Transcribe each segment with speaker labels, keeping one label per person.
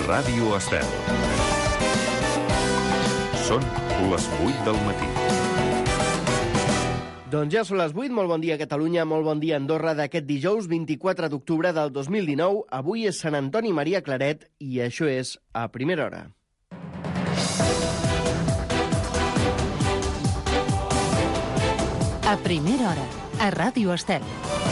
Speaker 1: Ràdio Estel. Són les 8 del matí.
Speaker 2: Doncs ja són les 8, molt bon dia Catalunya, molt bon dia Andorra d'aquest dijous 24 d'octubre del 2019. Avui és Sant Antoni Maria Claret i això és A Primera Hora.
Speaker 3: A Primera Hora, a Ràdio Estel.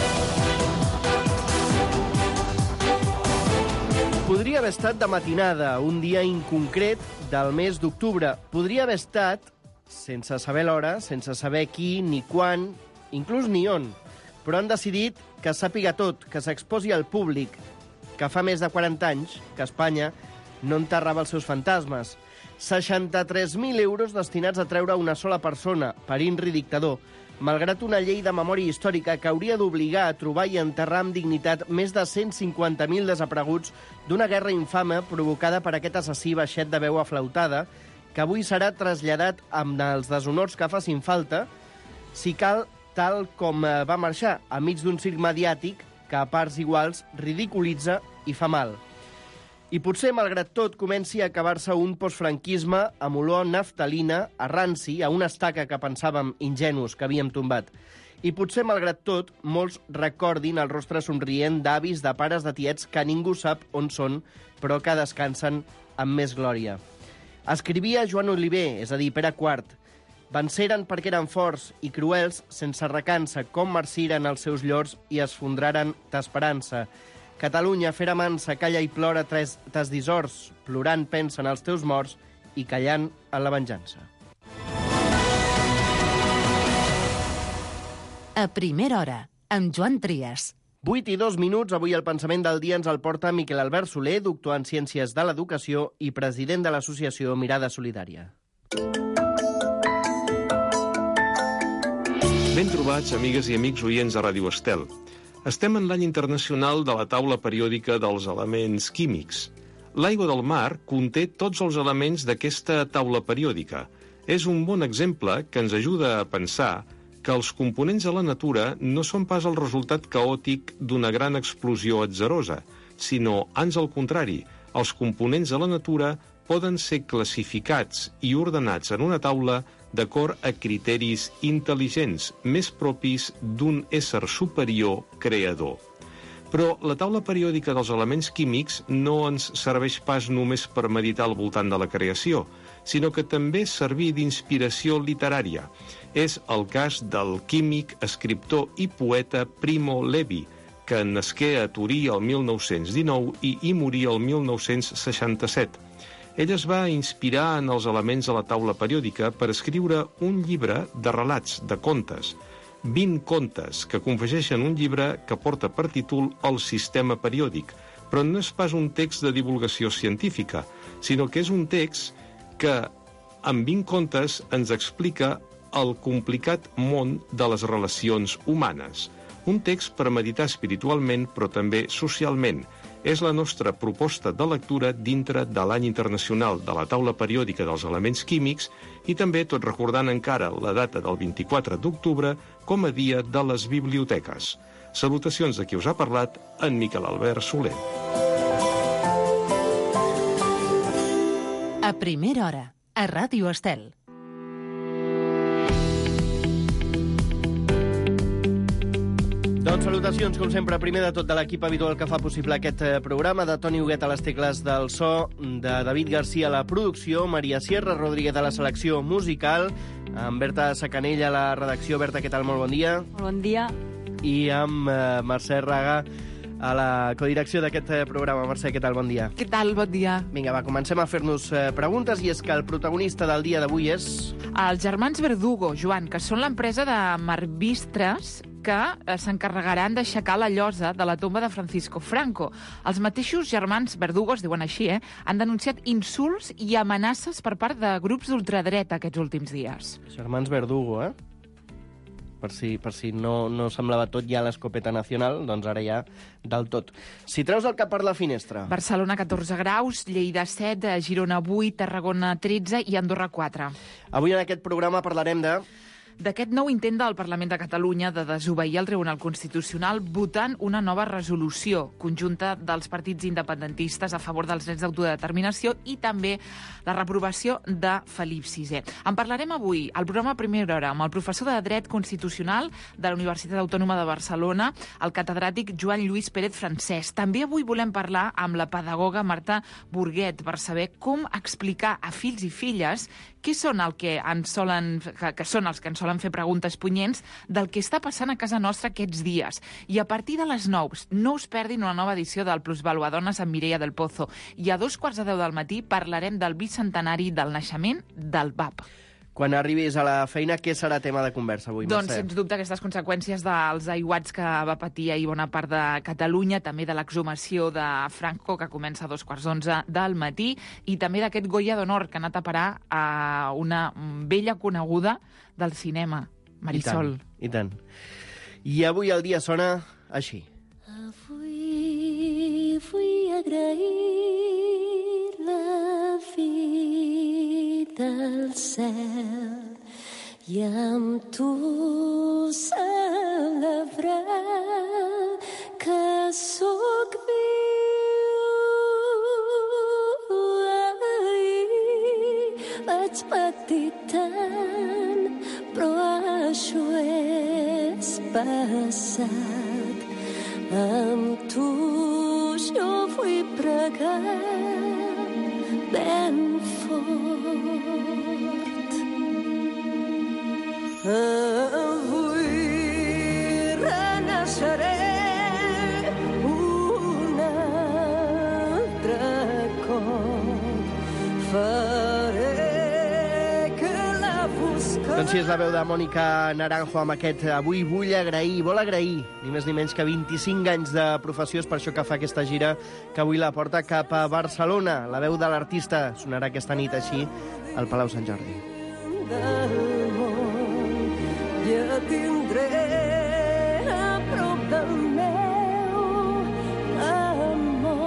Speaker 2: Podria haver estat de matinada, un dia inconcret del mes d'octubre. Podria haver estat sense saber l'hora, sense saber qui, ni quan, inclús ni on. Però han decidit que sàpiga tot, que s'exposi al públic, que fa més de 40 anys que Espanya no enterrava els seus fantasmes. 63.000 euros destinats a treure una sola persona, per INRI dictador, malgrat una llei de memòria històrica que hauria d'obligar a trobar i enterrar amb dignitat més de 150.000 desapareguts d'una guerra infame provocada per aquest assassí baixet de veu aflautada, que avui serà traslladat amb els deshonors que facin falta, si cal, tal com va marxar, enmig d'un circ mediàtic que a parts iguals ridiculitza i fa mal. I potser, malgrat tot, comenci a acabar-se un postfranquisme amb olor naftalina, a ranci, a una estaca que pensàvem ingenus que havíem tombat. I potser, malgrat tot, molts recordin el rostre somrient d'avis, de pares, de tiets, que ningú sap on són, però que descansen amb més glòria. Escrivia Joan Oliver, és a dir, Pere IV. Venceren perquè eren forts i cruels, sense recança, com marciren els seus llors i es fondraren d'esperança. Catalunya, fera mansa, calla i plora tes dissorts, plorant pensa en els teus morts i callant en la venjança.
Speaker 3: A Primera Hora, amb Joan Trias.
Speaker 2: 8 i 2 minuts, avui el pensament del dia ens el porta Miquel Albert Soler, doctor en Ciències de l'Educació i president de l'associació Mirada Solidària.
Speaker 4: Ben trobats, amigues i amics oients de Ràdio Estel. Estem en l'any internacional de la taula periòdica dels elements químics. L'aigua del mar conté tots els elements d'aquesta taula periòdica. És un bon exemple que ens ajuda a pensar que els components de la natura no són pas el resultat caòtic d'una gran explosió atzarosa, sinó, ans al contrari, els components de la natura poden ser classificats i ordenats en una taula d'acord a criteris intel·ligents, més propis d'un ésser superior creador. Però la taula periòdica dels elements químics no ens serveix pas només per meditar al voltant de la creació, sinó que també servir d'inspiració literària. És el cas del químic, escriptor i poeta Primo Levi, que nasqué a Torí el 1919 i hi morí el 1967. Ell es va inspirar en els elements de la taula periòdica per escriure un llibre de relats, de contes. 20 contes que confegeixen un llibre que porta per títol El sistema periòdic, però no és pas un text de divulgació científica, sinó que és un text que, amb 20 contes, ens explica el complicat món de les relacions humanes. Un text per meditar espiritualment, però també socialment. És la nostra proposta de lectura dintre de l'any internacional de la taula periòdica dels elements químics i també tot recordant encara la data del 24 d'octubre com a dia de les biblioteques. Salutacions de qui us ha parlat, en Miquel Albert Soler.
Speaker 3: A Primera Hora, a Ràdio Estel.
Speaker 2: Doncs salutacions, com sempre, primer de tot de l'equip habitual que fa possible aquest programa, de Toni Huguet a les tecles del so, de David Garcia a la producció, Maria Sierra Rodríguez a la selecció musical, amb Berta Sacanella a la redacció. Berta, què tal? Molt bon dia.
Speaker 5: Molt bon dia.
Speaker 2: I amb Mercè Raga a la codirecció d'aquest programa. Mercè, què tal? Bon dia.
Speaker 5: Què tal? Bon dia.
Speaker 2: Vinga, va, comencem a fer-nos preguntes, i és que el protagonista del dia d'avui és...
Speaker 5: Els germans Verdugo, Joan, que són l'empresa de Marbistres que s'encarregaran d'aixecar la llosa de la tomba de Francisco Franco. Els mateixos germans Verdugo, es diuen així, han denunciat insults i amenaces per part de grups d'ultradreta aquests últims dies.
Speaker 2: Germans Verdugo, Per si no semblava tot ja l'escopeta nacional, doncs ara ja del tot. Si treus el cap per la finestra...
Speaker 5: Barcelona 14 graus, Lleida 7, Girona 8, Tarragona 13 i Andorra 4.
Speaker 2: Avui en aquest programa parlarem de...
Speaker 5: d'aquest nou intent del Parlament de Catalunya de desobeir el Tribunal Constitucional votant una nova resolució conjunta dels partits independentistes a favor dels drets d'autodeterminació i també la reprovació de Felip VI. En parlarem avui al programa Primera Hora amb el professor de Dret Constitucional de la Universitat Autònoma de Barcelona, el catedràtic Joan Lluís Pérez Francesc. També avui volem parlar amb la pedagoga Marta Burguet per saber com explicar a fills i filles què són els que ens solen fer preguntes punyents del que està passant a casa nostra aquests dies. I a partir de les 9, no us perdin una nova edició del Plusvaluadones amb Mireia del Pozo. I a 2:15 del matí parlarem del bicentenari del naixement del BAP.
Speaker 2: Quan arribis a la feina, què serà tema de conversa avui, Mercè?
Speaker 5: Doncs, sens dubte, aquestes conseqüències dels aiguats que va patir ahir bona part de Catalunya, també de l'exhumació de Franco, que comença a 2:15 del matí, i també d'aquest Goya d'Honor, que ha anat a parar a una vella coneguda del cinema, Marisol.
Speaker 2: I tant. I avui el dia sona així.
Speaker 6: Avui vull agrair la vida al cel i amb tu celebrar que sóc viu. Ahir vaig patir tant, però això és passat. Amb tu jo vull pregar ben fort. Avui renaixeré un altre cop. Faré que la foscor...
Speaker 2: Doncs sí, és la veu de Mònica Naranjo amb aquest Avui vull agrair, vol agrair, ni més ni menys que 25 anys de professió, és per això que fa aquesta gira que avui la porta cap a Barcelona. La veu de l'artista sonarà aquesta nit així al Palau Sant Jordi.
Speaker 6: Del món ja tindré a prop del meu amor.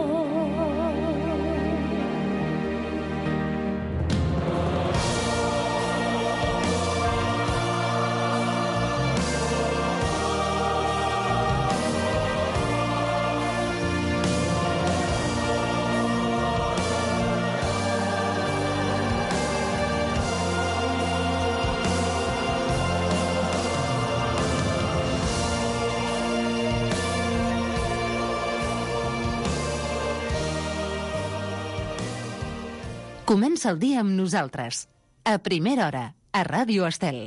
Speaker 3: Comença el dia amb nosaltres. A primera hora, a Ràdio Estel.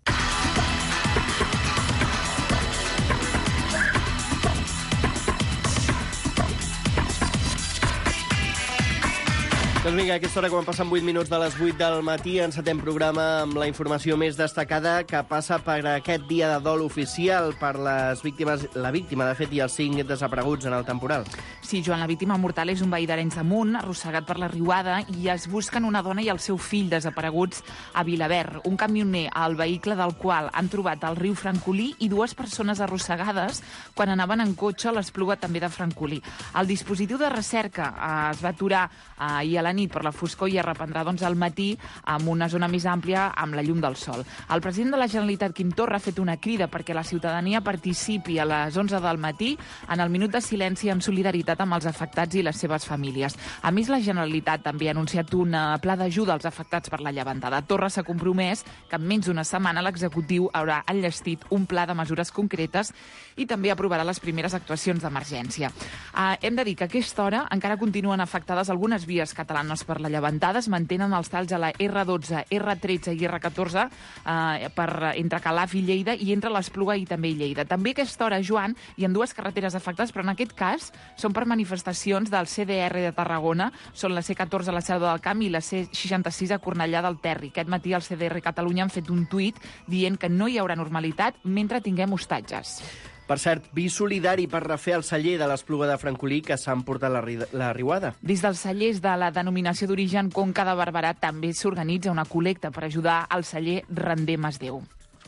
Speaker 2: Doncs vinga, a aquesta hora, quan passen 8 minuts de les 8 del matí, encetem programa amb la informació més destacada que passa per aquest dia de dol oficial per les víctimes, la víctima, de fet, i els 5 desapareguts en el temporal.
Speaker 5: Sí, Joan, la víctima mortal és un veí d'Arenys de Munt, arrossegat per la riuada, i es busquen una dona i el seu fill desapareguts a Vilaverd. Un camioner al vehicle del qual han trobat el riu Francolí i 2 persones arrossegades quan anaven en cotxe a l'Espluga també de Francolí. El dispositiu de recerca es va aturar ahir a la nit per la foscor i es reprendrà al matí amb una zona més àmplia amb la llum del sol. El president de la Generalitat, Quim Torra, ha fet una crida perquè la ciutadania participi a les 11 del matí en el minut de silenci en solidaritat amb els afectats i les seves famílies. A més, la Generalitat també ha anunciat un pla d'ajuda als afectats per la llevantada. Torra s'ha compromès que en menys d'una setmana l'executiu haurà enllestit un pla de mesures concretes i també aprovarà les primeres actuacions d'emergència. Hem de dir que a aquesta hora encara continuen afectades algunes vies catalanes per la llevantada. Es mantenen els talls a la R12, R13 i R14 entre Calaf i Lleida i entre l'Espluga i també Lleida. També a aquesta hora, Joan, hi ha 2 carreteres afectades, però en aquest cas són per manifestacions del CDR de Tarragona. Són la C14 a la Selva del Camp i la C66 a Cornellà del Terri. Aquest matí el CDR Catalunya han fet un tuit dient que no hi haurà normalitat mentre tinguem hostatges.
Speaker 2: Per cert, vi solidari per refer el celler de l'Espluga de Francolí que s'ha emportat la riuada.
Speaker 5: Des dels cellers de la denominació d'origen Conca de Barberà també s'organitza una col·lecta per ajudar al celler Render Masdeu.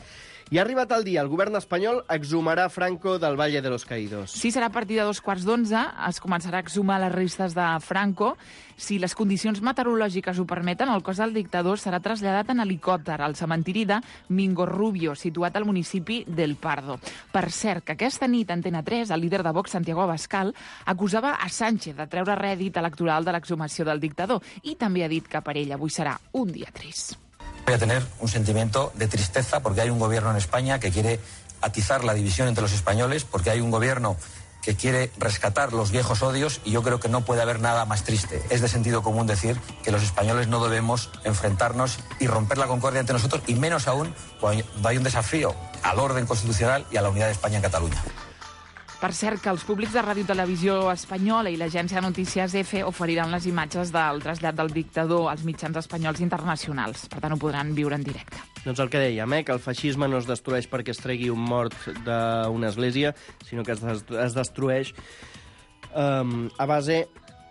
Speaker 2: I ha arribat el dia. El govern espanyol exhumarà Franco del Valle de los Caídos.
Speaker 5: Sí, serà a partir de 2:15. Es començarà a exhumar les restes de Franco. Si les condicions meteorològiques ho permeten, el cos del dictador serà traslladat en helicòpter al cementiri de Mingorrubio, situat al municipi del Pardo. Per cert, que aquesta nit Antena 3, el líder de Vox, Santiago Abascal, acusava a Sánchez de treure rèdit electoral de l'exhumació del dictador i també ha dit que per ell avui serà un dia trist.
Speaker 7: Voy a tener un sentimiento de tristeza porque hay un gobierno en España que quiere atizar la división entre los españoles, porque hay un gobierno que quiere rescatar los viejos odios y yo creo que no puede haber nada más triste. Es de sentido común decir que los españoles no debemos enfrentarnos y romper la concordia entre nosotros y menos aún cuando hay un desafío al orden constitucional y a la unidad de España en Cataluña.
Speaker 5: Per cert, que els públics de Ràdio Televisió Espanyola i l'agència de notícies EFE oferiran les imatges del trasllat del dictador als mitjans espanyols internacionals. Per tant, ho podran viure en directe.
Speaker 2: Doncs el que dèiem, que el feixisme no es destrueix perquè es tregui un mort d'una església, sinó que es destrueix a base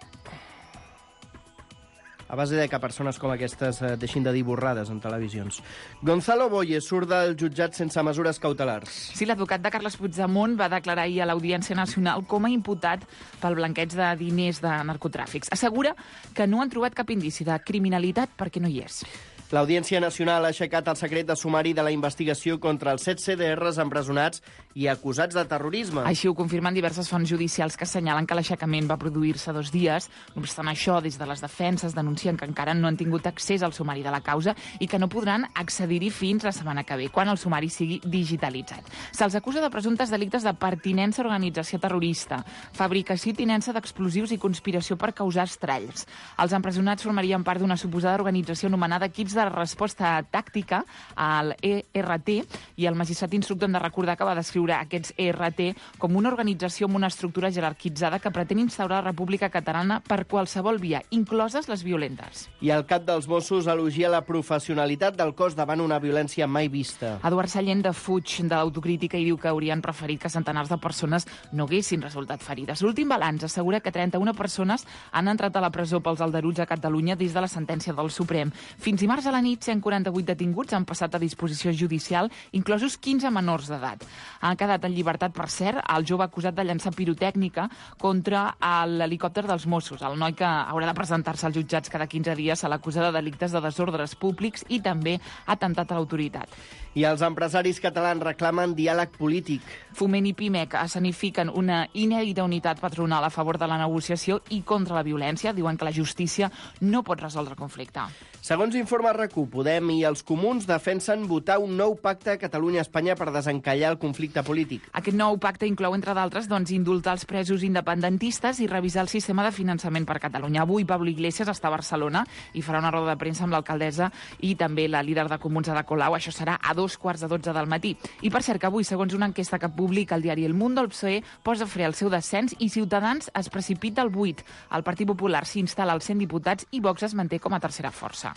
Speaker 2: de que persones com aquestes deixin de dir borrades en televisions. Gonzalo Boye surt del jutjat sense mesures cautelars.
Speaker 5: Sí, l'advocat de Carles Puigdemont va declarar ahir a l'Audiència Nacional com a imputat pel blanqueig de diners de narcotràfics. Assegura que no han trobat cap indici de criminalitat perquè no hi és.
Speaker 2: L'Audiència Nacional ha aixecat el secret de sumari de la investigació contra els 7 CDRs empresonats i acusats de terrorisme.
Speaker 5: Així ho confirmen diverses fonts judicials que assenyalen que l'aixecament va produir-se 2 dies. No obstant això, des de les defenses denuncien que encara no han tingut accés al sumari de la causa i que no podran accedir-hi fins la setmana que ve, quan el sumari sigui digitalitzat. Se'ls acusa de presumptes delictes de pertinença a organització terrorista, fabricació i tinença d'explosius i conspiració per causar estralls. Els empresonats formarien part d'una suposada organització anomenada Equips de Resposta Tàctica, al ERT, i el magistrat instructor hem de recordar que va descriure aquests ERT com una organització amb una estructura jerarquitzada que pretén instaurar la República Catalana per qualsevol via, incloses les violentes.
Speaker 2: I el cap dels Mossos elogia la professionalitat del cos davant una violència mai vista.
Speaker 5: Eduard Sallent defuig de l'autocrítica i diu que haurien preferit que centenars de persones no haguessin resultat ferides. L'últim balanç assegura que 31 persones han entrat a la presó pels aldarulls a Catalunya des de la sentència del Suprem. Fins dimarts a la nit, 148 detinguts han passat a disposició judicial, inclosos 15 menors d'edat. Han quedat en llibertat, per cert, el jove acusat de llançar pirotècnica contra l'helicòpter dels Mossos. El noi que haurà de presentar-se als jutjats cada 15 dies se l'acusa de delictes de desordres públics i també atemptat a l'autoritat.
Speaker 2: I els empresaris catalans reclamen diàleg polític.
Speaker 5: Foment i Pimec escenifiquen una inèdita unitat patronal a favor de la negociació i contra la violència. Diuen que la justícia no pot resoldre el conflicte.
Speaker 2: Segons informa RAC1, Podem i els comuns defensen votar un nou pacte Catalunya-Espanya per desencallar el conflicte polític.
Speaker 5: Aquest nou pacte inclou, entre d'altres, indultar els presos independentistes i revisar el sistema de finançament per Catalunya. Avui Pablo Iglesias està a Barcelona i farà una roda de premsa amb l'alcaldessa i també la líder de Comuns, Ada Colau. Això serà a 2:15 del matí. I per cert que avui, segons una enquesta que publica el diari El Mundo, el PSOE posa fre al seu descens i Ciutadans es precipita al 8. El Partit Popular s'instal·la als 100 diputats i Vox es manté com a tercera força.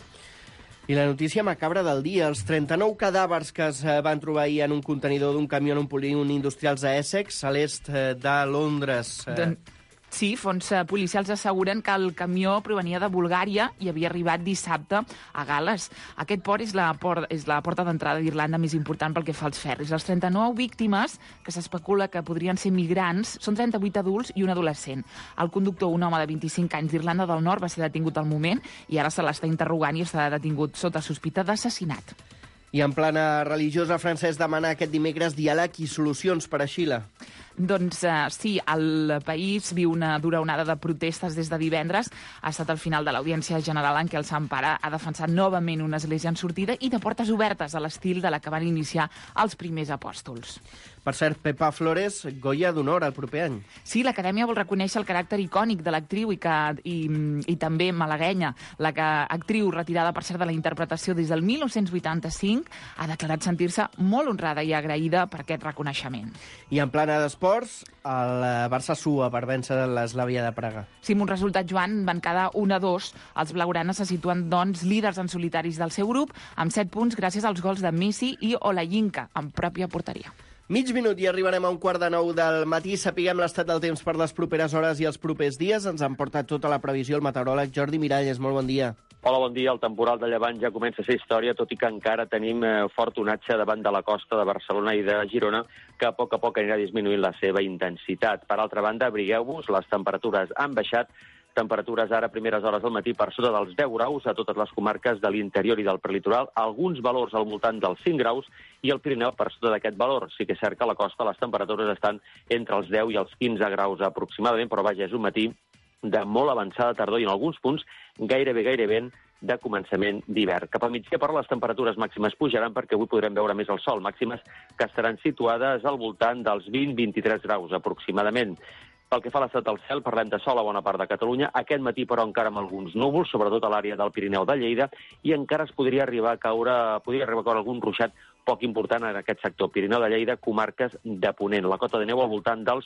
Speaker 2: I la notícia macabra del dia, els 39 cadàvers que es van trobar ahir en un contenidor d'un camió en un polígon industrials a Essex, a l'est de Londres.
Speaker 5: Sí, fonts policials asseguren que el camió provenia de Bulgària i havia arribat dissabte a Gal·les. Aquest port és la porta d'entrada d'Irlanda més important pel que fa als ferris. Les 39 víctimes, que s'especula que podrien ser migrants, són 38 adults i un adolescent. El conductor, un home de 25 anys d'Irlanda del Nord, va ser detingut al moment i ara se l'està interrogant i està detingut sota sospita d'assassinat.
Speaker 2: I en plana religiosa, Francesc demana aquest dimecres diàleg i solucions per a Xile.
Speaker 5: Doncs sí, el país viu una dura onada de protestes des de divendres. Ha estat el final de l'Audiència General en què el Sant Pare ha defensat novament una església en sortida i de portes obertes a l'estil de la que van iniciar els primers apòstols.
Speaker 2: Per cert, Pepa Flores, Goya d'honor el proper any.
Speaker 5: Sí, l'Acadèmia vol reconèixer el caràcter icònic de l'actriu i també malaguenya. Actriu retirada, per cert, de la interpretació des del 1985, ha declarat sentir-se molt honrada i agraïda per aquest reconeixement.
Speaker 2: I en plana d'esports, el Barça sua per vèncer l'Eslàvia de Praga.
Speaker 5: Sí, amb un resultat, Joan, van quedar 1-2. Els blaugranes se situen, doncs, líders en solitaris del seu grup, amb 7 punts gràcies als gols de Messi i Olayinka, en pròpia porteria.
Speaker 2: Mig minut i arribarem a 8:45 del matí. Sapiguem l'estat del temps per les properes hores i els propers dies. Ens en porta tota la previsió el meteoròleg Jordi Miralles. Molt bon dia.
Speaker 8: Hola, bon dia. El temporal de llevant ja comença a ser història, tot i que encara tenim fort onatge davant de la costa de Barcelona i de Girona, que a poc anirà disminuint la seva intensitat. Per altra banda, abrigueu-vos, les temperatures han baixat, temperatures ara a primeres hores del matí per sota dels 10 graus a totes les comarques de l'interior i del prelitoral, alguns valors al voltant dels 5 graus i el Pirineu per sota d'aquest valor. Sí que és cert que a la costa les temperatures estan entre els 10 i els 15 graus aproximadament, però vaja, és un matí de molt avançada tardor i en alguns punts gairebé de començament d'hivern. Cap a migdia, però, les temperatures màximes pujaran perquè avui podrem veure més el sol, màximes que estaran situades al voltant dels 20-23 graus aproximadament. Pel que fa a l'estat del cel, parlem de sol a bona part de Catalunya. Aquest matí, però, encara amb alguns núvols, sobretot a l'àrea del Pirineu de Lleida, i encara es podria arribar a caure algun ruixat poc important en aquest sector. Pirineu de Lleida, comarques de Ponent. La cota de neu al voltant dels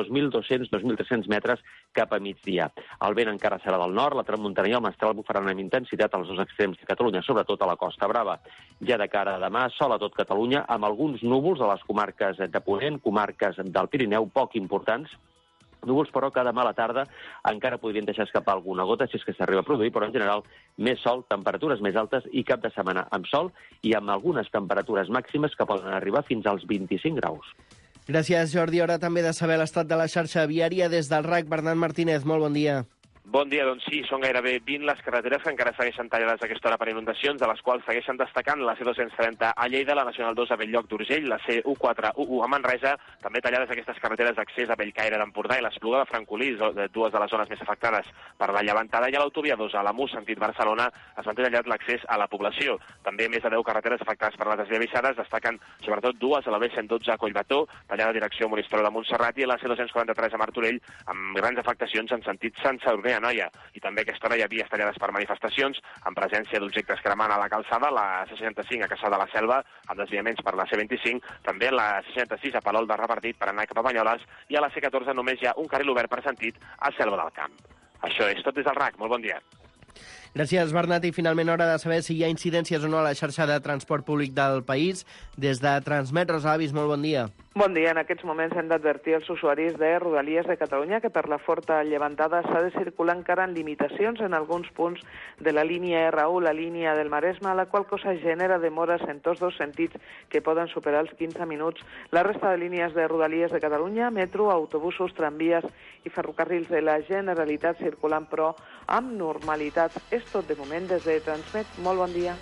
Speaker 8: 2.200-2.300 metres cap a migdia. El vent encara serà del nord, la tramuntana i el mestral bufaran amb intensitat als dos extrems de Catalunya, sobretot a la Costa Brava. Ja de cara a demà, sol a tot Catalunya, amb alguns núvols a les comarques de Ponent, comarques del Pirineu, poc importants, núvols, però, que demà a la tarda encara podrien deixar escapar alguna gota, si és que s'arriba a produir, però en general més sol, temperatures més altes i cap de setmana amb sol i amb algunes temperatures màximes que poden arribar fins als 25 graus.
Speaker 2: Gràcies, Jordi. Hora també de saber l'estat de la xarxa viària des del RAC. Bernat Martínez, molt bon dia.
Speaker 9: Bon dia, doncs sí, són gairebé 20 les carreteres que encara segueixen tallades a aquesta hora per inundacions, de les quals segueixen destacant la C230 a Lleida, la Nacional 2 a Bell-lloc d'Urgell, la C1411 a Manresa, també tallades aquestes carreteres d'accés a Bellcaire d'Empordà i l'Espluga de Francolí, dues de les zones més afectades per la llevantada, i a l'autovia 2 a l'Amus, sentit Barcelona, es manté tallat l'accés a la població. També més de 10 carreteres afectades per les esllavissades, destaquen sobretot dues a la B112 a Collbató, tallada direcció Monistrol de Montserrat, i a la C243 a Martorell, amb grans afectacions en sentit Sant Sadurní Anoia. I també a aquesta hora hi ha vies tallades per manifestacions, amb presència d'objectes cremant a la calçada, la C65 a Caçà de la Selva, amb desviaments per la C25, també la C66 a Palol de Revardit per anar cap a Banyoles, i a la C14 només hi ha un carril obert per sentit a Selva del Camp. Això és tot des del RAC. Molt bon dia.
Speaker 2: Gràcies, Bernat. I finalment hora de saber si hi ha incidències o no a la xarxa de transport públic del país. Des de Transmet, Rosa Avis, molt bon dia.
Speaker 10: Bon dia. En aquests moments hem d'advertir els usuaris de Rodalies de Catalunya que per la forta llevantada s'ha de circular encara en limitacions en alguns punts de la línia R1, la línia del Maresme, la qual cosa genera demores en tots dos sentits que poden superar els 15 minuts. La resta de línies de Rodalies de Catalunya, metro, autobusos, tramvies i ferrocarrils de la Generalitat circulant, però amb normalitat. És tot de moment des de Transmet. Molt bon dia.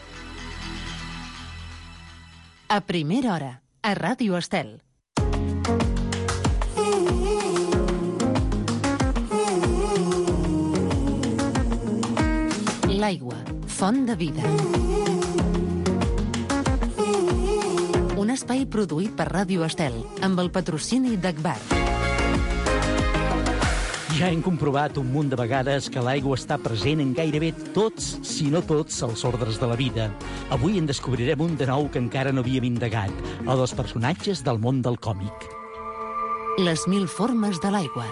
Speaker 3: A primera hora, a Ràdio Estel. L'aigua, font de vida. Un espai produït per Ràdio Estel, amb el patrocini d'Agbar.
Speaker 11: Ja hem comprovat un munt de vegades que l'aigua està present en gairebé tots, si no tots, els ordres de la vida. Avui en descobrirem un de nou que encara no havíem indagat, el dels personatges del món del còmic.
Speaker 3: Les 1000 formes de l'aigua.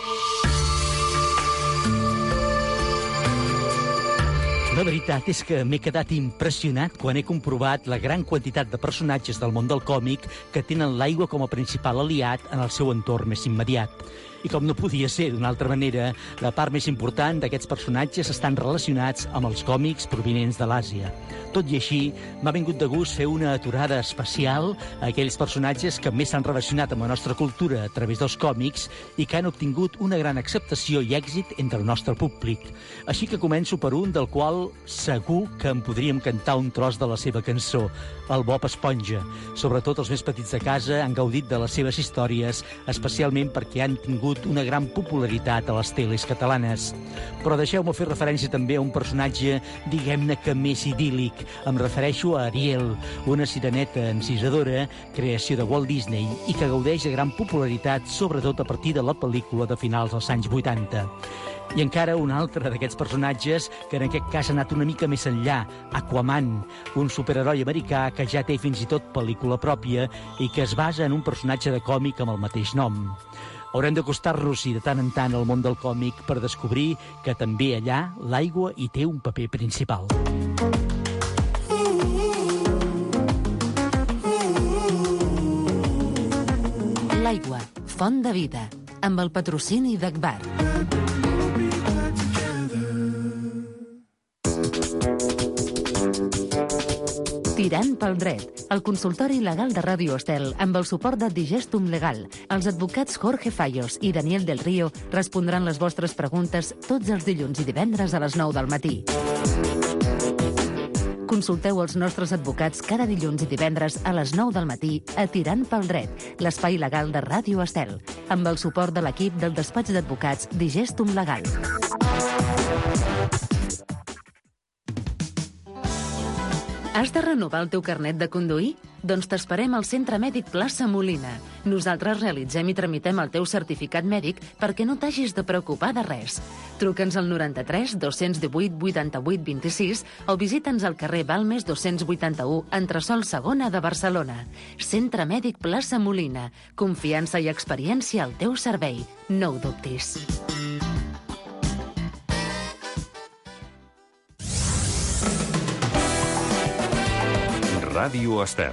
Speaker 11: La veritat és que m'he quedat impressionat quan he comprovat la gran quantitat de personatges del món del còmic que tenen l'aigua com a principal aliat en el seu entorn més immediat. I com no podia ser d'una altra manera, la part més important d'aquests personatges estan relacionats amb els còmics provinents de l'Àsia. Tot i així, m'ha vingut de gust fer una aturada especial a aquells personatges que més s'han relacionat amb la nostra cultura a través dels còmics i que han obtingut una gran acceptació i èxit entre el nostre públic. Així que començo per un del qual segur que en podríem cantar un tros de la seva cançó, el Bob Esponja. Sobretot els més petits de casa han gaudit de les seves històries, especialment perquè han tingut una gran popularitat a les teles catalanes. Però deixeu-me fer referència també a un personatge, diguem-ne que més idíl·lic. Em refereixo a Ariel, una sireneta encisadora, creació de Walt Disney, i que gaudeix de gran popularitat, sobretot a partir de la pel·lícula de finals dels anys 80. I encara un altre d'aquests personatges, que en aquest cas ha anat una mica més enllà, Aquaman, un superheroi americà que ja té fins i tot pel·lícula pròpia i que es basa en un personatge de còmic amb el mateix nom. Haurem d'acostar-nos-hi de tant en tant al món del còmic per descobrir que també allà l'aigua hi té un paper principal.
Speaker 3: L'aigua, font de vida, amb el patrocini d'Agbar. Tirant pel dret, el consultori legal de Ràdio Estel amb el suport de Digestum Legal. Els advocats Jorge Fallos i Daniel del Río respondran les vostres preguntes tots els dilluns i divendres a les 9 del matí. Consulteu els nostres advocats cada dilluns i divendres a les 9 del matí a Tirant pel dret, l'espai legal de Ràdio Estel, amb el suport de l'equip del despatx d'advocats Digestum Legal. Has de renovar el teu carnet de conduir? Doncs t'esperem al Centre Mèdic Plaça Molina. Nosaltres realitzem i tramitem el teu certificat mèdic perquè no t'hagis de preocupar de res. Truca'ns al 93 218 88 26 o visita'ns al carrer Balmes 281, entresòl Segona de Barcelona. Centre Mèdic Plaça Molina. Confiança i experiència al teu servei. No ho dubtis.
Speaker 1: Ràdio Estel.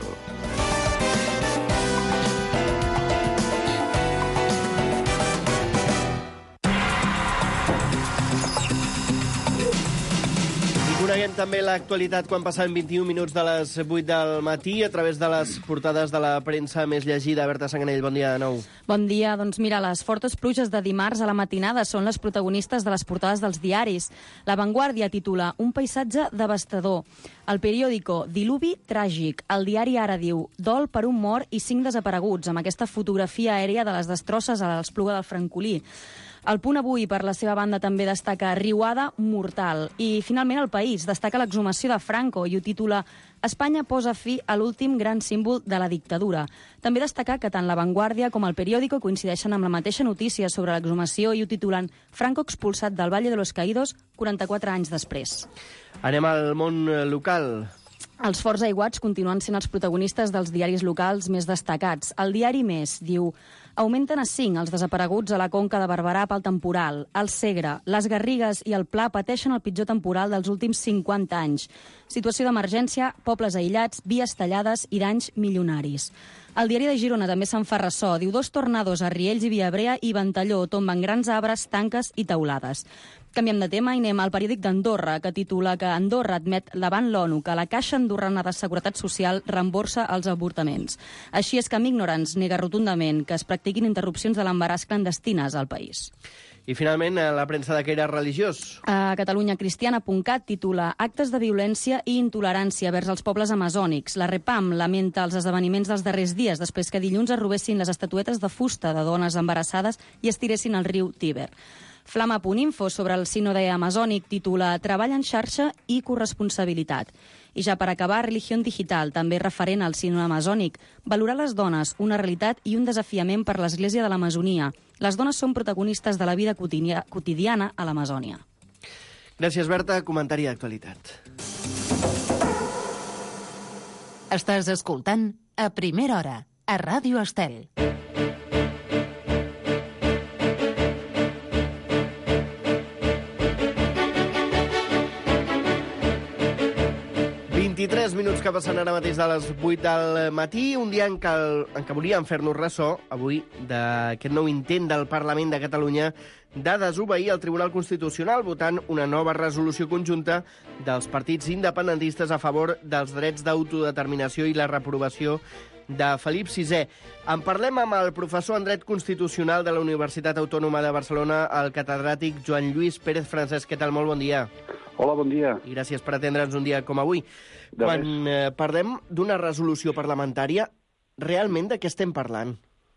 Speaker 2: Coneguem també l'actualitat quan passen 21 minuts de les 8 del matí a través de les portades de la premsa més llegida. Berta Sanganell, bon dia de nou.
Speaker 12: Bon dia. Doncs mira, les fortes pluges de dimarts a la matinada són les protagonistes de les portades dels diaris. La Vanguardia titula Un paisatge devastador. El periòdico, diluvi tràgic. El diari Ara diu, dol per un mort i 5 desapareguts, amb aquesta fotografia aèria de les destrosses a l'Espluga del Francolí. El Punt Avui, per la seva banda, també destaca riuada mortal. I, finalment, El País destaca l'exhumació de Franco i ho titula Espanya posa fi a l'últim gran símbol de la dictadura. També destaca que tant La Vanguardia com El Periódico coincideixen amb la mateixa notícia sobre l'exhumació i ho titulen Franco expulsat del Valle de los Caídos 44 anys després.
Speaker 2: Anem al món local.
Speaker 12: Els forts aiguats continuen sent els protagonistes dels diaris locals més destacats. El diari Més diu augmenten a 5 els desapareguts a la Conca de Barberà pel temporal. El Segre, les Garrigues i el Pla pateixen el pitjor temporal dels últims 50 anys. Situació d'emergència, pobles aïllats, vies tallades i danys milionaris. El diari de Girona també se'n fa ressò. Diu 2 tornados a Riells i Viabrea i Ventalló tomben grans arbres, tanques i teulades. Canviem de tema i anem al periòdic d'Andorra, que titula que Andorra admet davant l'ONU que la Caixa Andorrana de Seguretat Social reemborsa els avortaments. Així és que Ignorance nega rotundament que es practiquin interrupcions de l'embaràs clandestines al país.
Speaker 2: I finalment, la premsa de caire religiós.
Speaker 12: A catalunyacristiana.cat titula Actes de violència i intolerància vers els pobles amazònics. La Repam lamenta els esdeveniments dels darrers dies després que dilluns es robessin les estatuetes de fusta de dones embarassades i es tiressin al riu Tíber. Flama.info sobre el sínode amazònic titula Treball en xarxa i corresponsabilitat. I ja per acabar, Religión Digital, també referent al sínode amazònic. Valorar les dones, una realitat i un desafiament per l'Església de l'Amazonia. Les dones són protagonistes de la vida quotidiana a l'Amazònia.
Speaker 2: Gràcies, Berta. Comentari d'actualitat.
Speaker 3: Estàs escoltant A Primera Hora, a Ràdio Estel.
Speaker 2: Minuts que passen ara mateix de les 8 del matí, un dia en què volíem fer-nos ressò, avui, d'aquest nou intent del Parlament de Catalunya de desobeir el Tribunal Constitucional votant una nova resolució conjunta dels partits independentistes a favor dels drets d'autodeterminació i la reprovació de Felip VI. En parlem amb el professor en dret constitucional de la Universitat Autònoma de Barcelona, el catedràtic Joan Lluís Pérez Francesc. Què tal? Molt bon dia.
Speaker 13: Hola, bon dia.
Speaker 2: I gràcies per atendre'ns un dia com avui. Quan parlem d'una resolució parlamentària, realment de què estem parlant?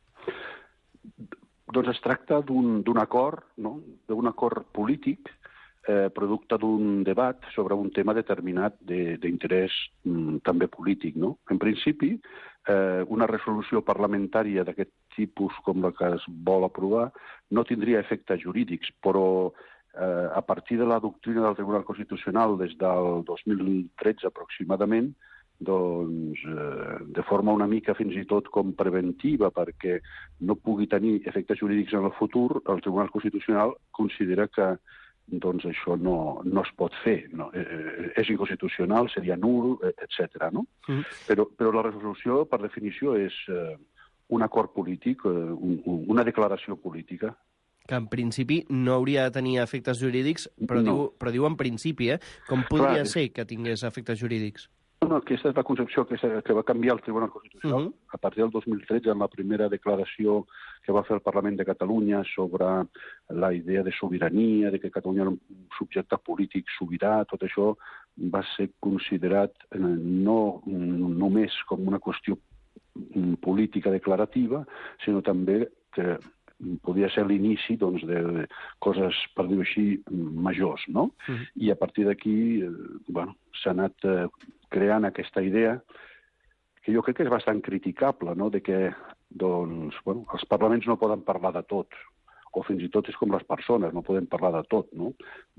Speaker 13: Doncs es tracta d'un acord, no? D'un acord polític, producte d'un debat sobre un tema determinat d'interès també polític, no? En principi, una resolució parlamentària d'aquest tipus com la que es vol aprovar no tindria efectes jurídics, però a partir de la doctrina del Tribunal Constitucional des del 2013 aproximadament, doncs, de forma una mica fins i tot com preventiva perquè no pugui tenir efectes jurídics en el futur, el Tribunal Constitucional considera que doncs, això no es pot fer. No? És inconstitucional, seria nul, etc. No? Però la resolució, per definició, és un acord polític, una declaració política.
Speaker 2: Que en principi no hauria de tenir efectes jurídics, però, però diu en principi, Com podria ser que tingués efectes jurídics?
Speaker 13: No, aquesta és la concepció que va canviar el Tribunal Constitucional a partir del 2013, en la primera declaració que va fer el Parlament de Catalunya sobre la idea de sobirania, de que Catalunya era un subjecte polític sobirà. Tot això va ser considerat no només com una qüestió política declarativa, sinó també que podia ser l'inici de coses, per dir-ho així, majors, no? I a partir d'aquí s'ha anat creant aquesta idea que jo crec que és bastant criticable, no?, de que els parlaments no poden parlar de tot, o fins i tot és com les persones, no podem parlar de tot, no?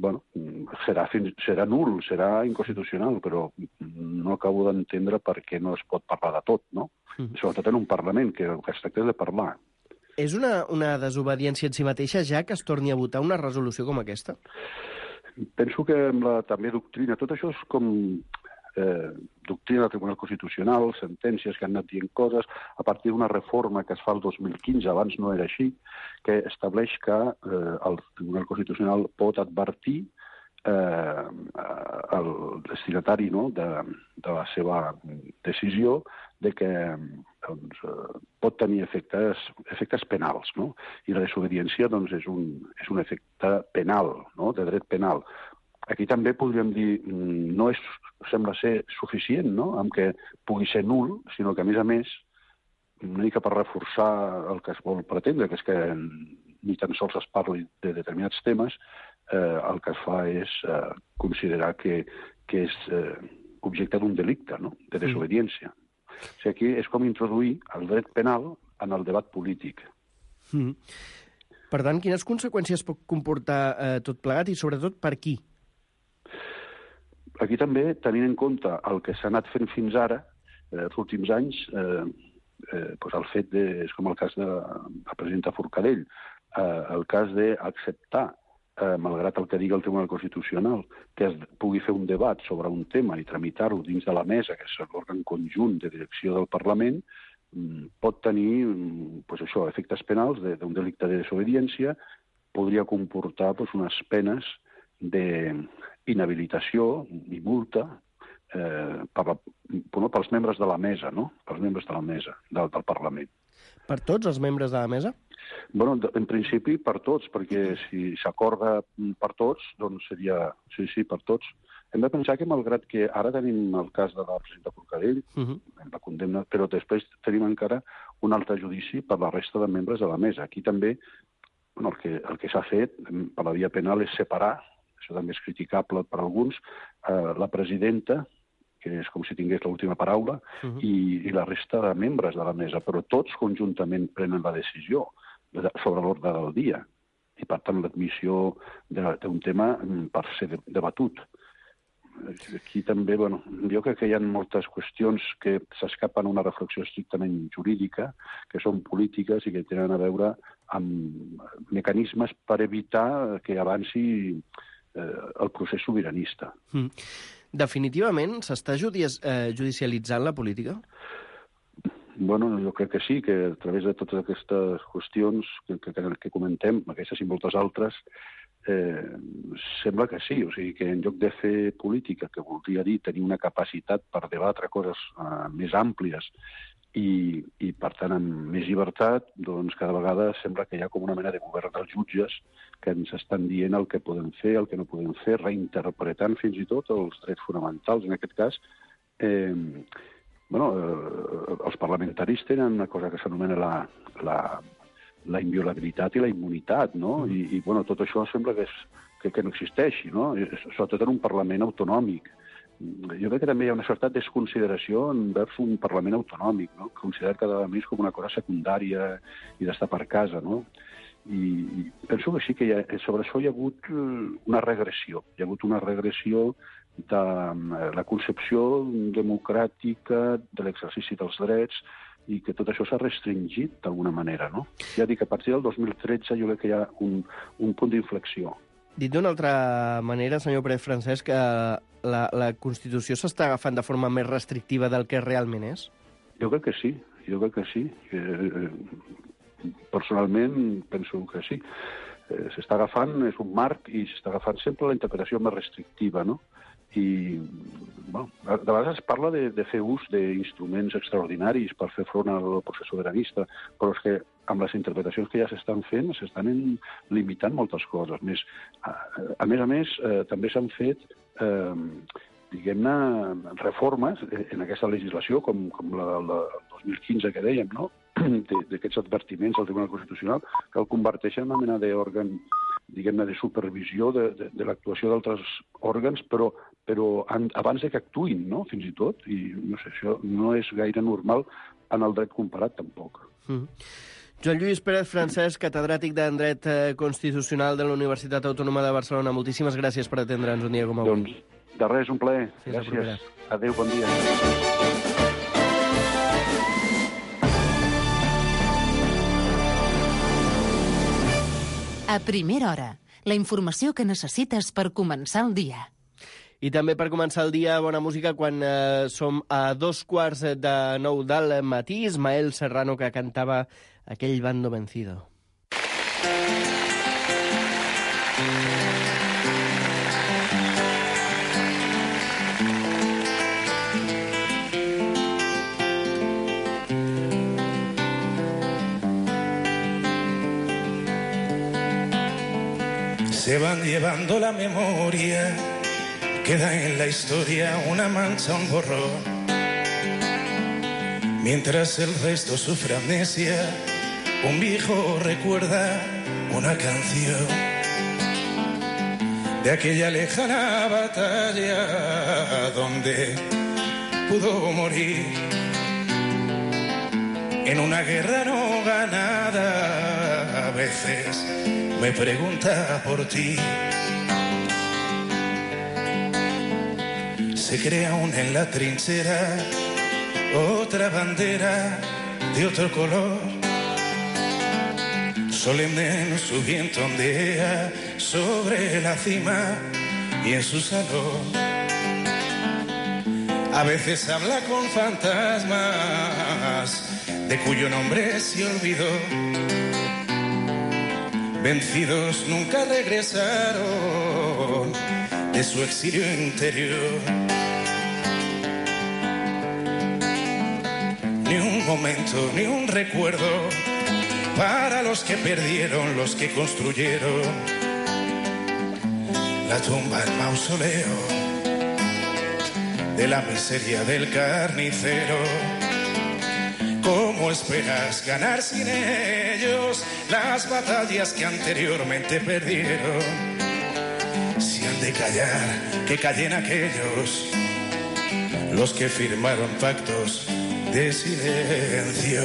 Speaker 13: Serà nul, serà inconstitucional, però no acabo d'entendre per què no es pot parlar de tot, no? Sobretot en un Parlament, que el que es tracta és de parlar.
Speaker 2: És una desobediència en si mateixa ja que es torni a votar una resolució com aquesta?
Speaker 13: Penso que amb la també doctrina, tot això és com doctrina del Tribunal Constitucional, sentències que han anat dient coses, a partir d'una reforma que es fa el 2015, abans no era així, que estableix que el Tribunal Constitucional pot advertir el destinatari, no?, de la seva decisió, de que pot tenir efectes penals, no? I la desobediència és un efecte penal, no?, de dret penal. Aquí també podríem dir, no sembla ser suficient, no?, amb que pugui ser nul, sinó que, a més, una mica per reforçar el que es vol pretendre, que és que ni tan sols es parli de determinats temes, el que es fa és considerar que és objecte d'un delicte, no?, de desobediència. O sigui, aquí és com introduir el dret penal en el debat polític.
Speaker 2: Per tant, quines conseqüències pot comportar tot plegat i, sobretot, per qui?
Speaker 13: Aquí també, tenint en compte el que s'ha anat fent fins ara, els últims anys, el fet és com el cas de la presidenta Forcadell, el cas d'acceptar, malgrat el que digui el Tribunal Constitucional, que es pugui fer un debat sobre un tema i tramitar-ho dins de la mesa, que és l'òrgan conjunt de direcció del Parlament, pot tenir efectes penals d'un delicte de desobediència, podria comportar unes penes d'inhabilitació i multa pels membres de la mesa, no?, pels membres de la mesa del Parlament.
Speaker 2: Per tots els membres de la mesa?
Speaker 13: En principi per tots, perquè si s'acorda per tots, doncs seria, sí, per tots. Hem de pensar que, malgrat que ara tenim el cas de la presidenta Forcadell, la condemna, però després tenim encara un altre judici per la resta de membres de la mesa. Aquí també el que s'ha fet per la via penal és separar, això també és criticable per alguns, la presidenta, que és com si tingués l'última paraula, i la resta de membres de la mesa, però tots conjuntament prenen la decisió sobre l'ordre del dia, i per tant l'admissió d'un tema per ser debatut. Aquí també, jo crec que hi ha moltes qüestions que s'escapen a una reflexió estrictament jurídica, que són polítiques i que tenen a veure amb mecanismes per evitar que avanci el procés sobiranista.
Speaker 2: Definitivament s'està judicialitzant la política?
Speaker 13: Jo crec que sí, que a través de totes aquestes qüestions que comentem, aquestes i moltes altres, sembla que sí. O sigui, que en lloc de fer política, que voldria dir tenir una capacitat per debatre coses més àmplies i per tant amb més llibertat, doncs cada vegada sembla que hi ha com una mena de govern dels jutges que ens estan dient el que podem fer, el que no podem fer, reinterpretant fins i tot els drets fonamentals. En aquest cas, els parlamentaris tenen una cosa que s'anomena la inviolabilitat i la immunitat, no? I tot això sembla que no existeixi, no? Sobretot en un Parlament autonòmic. Jo crec que també hi ha una certa desconsideració envers un Parlament autonòmic, no?, considerat cada vegada més com una cosa secundària i d'estar per casa, no? I penso que sí que sobre això hi ha hagut una regressió. Hi ha hagut una regressió de la concepció democràtica de l'exercici dels drets i que tot això s'ha restringit d'alguna manera, no? Ja dic, a partir del 2013 jo crec que hi ha un punt d'inflexió.
Speaker 2: Dit d'una altra manera, senyor Pérez Francesc, la Constitució s'està agafant de forma més restrictiva del que realment és?
Speaker 13: Jo crec que sí. Personalment penso que sí. s'està agafant, és un marc, i s'està agafant sempre la interpretació més restrictiva, no? I, bueno, de vegades es parla de fer ús d'instruments extraordinaris per fer front al procés sobiranista, però és que amb les interpretacions que ja s'estan fent s'estan limitant moltes coses. A més, també s'han fet, diguem-ne, reformes en aquesta legislació, com la del 2015 que dèiem, no?, d'aquests advertiments al Tribunal Constitucional, que el converteixen en una mena d'òrgan, diguem-ne, de supervisió de l'actuació d'altres òrgans, però abans que actuïn, no?, fins i tot. I no sé, això no és gaire normal en el dret comparat, tampoc.
Speaker 2: Joan Lluís Pérez Francesc, catedràtic de Dret Constitucional de la Universitat Autònoma de Barcelona. Moltíssimes gràcies per atendre'ns un dia com avui.
Speaker 13: Doncs, de res, un plaer. Gràcies. Adéu, bon dia.
Speaker 3: A primera hora, la informació que necessites per començar el dia.
Speaker 2: I també per començar el dia, bona música, quan som a 2:15 del matí. Ismael Serrano, que cantava aquell bando vencido.
Speaker 14: Se van llevando la memoria, queda en la historia una mancha, un borrón. Mientras el resto sufre amnesia, un viejo recuerda una canción de aquella lejana batalla donde pudo morir en una guerra no ganada. A veces me pregunta por ti. Se crea aún en la trinchera otra bandera de otro color, solemne en su viento ondea sobre la cima y en su salón. A veces habla con fantasmas de cuyo nombre se olvidó. Vencidos nunca regresaron de su exilio interior. Ni un momento, ni un recuerdo para los que perdieron, los que construyeron la tumba, el mausoleo de la miseria del carnicero. ¿Cómo esperas ganar sin ellos las batallas que anteriormente perdieron? Si han de callar, que callen aquellos, los que firmaron pactos de silencio.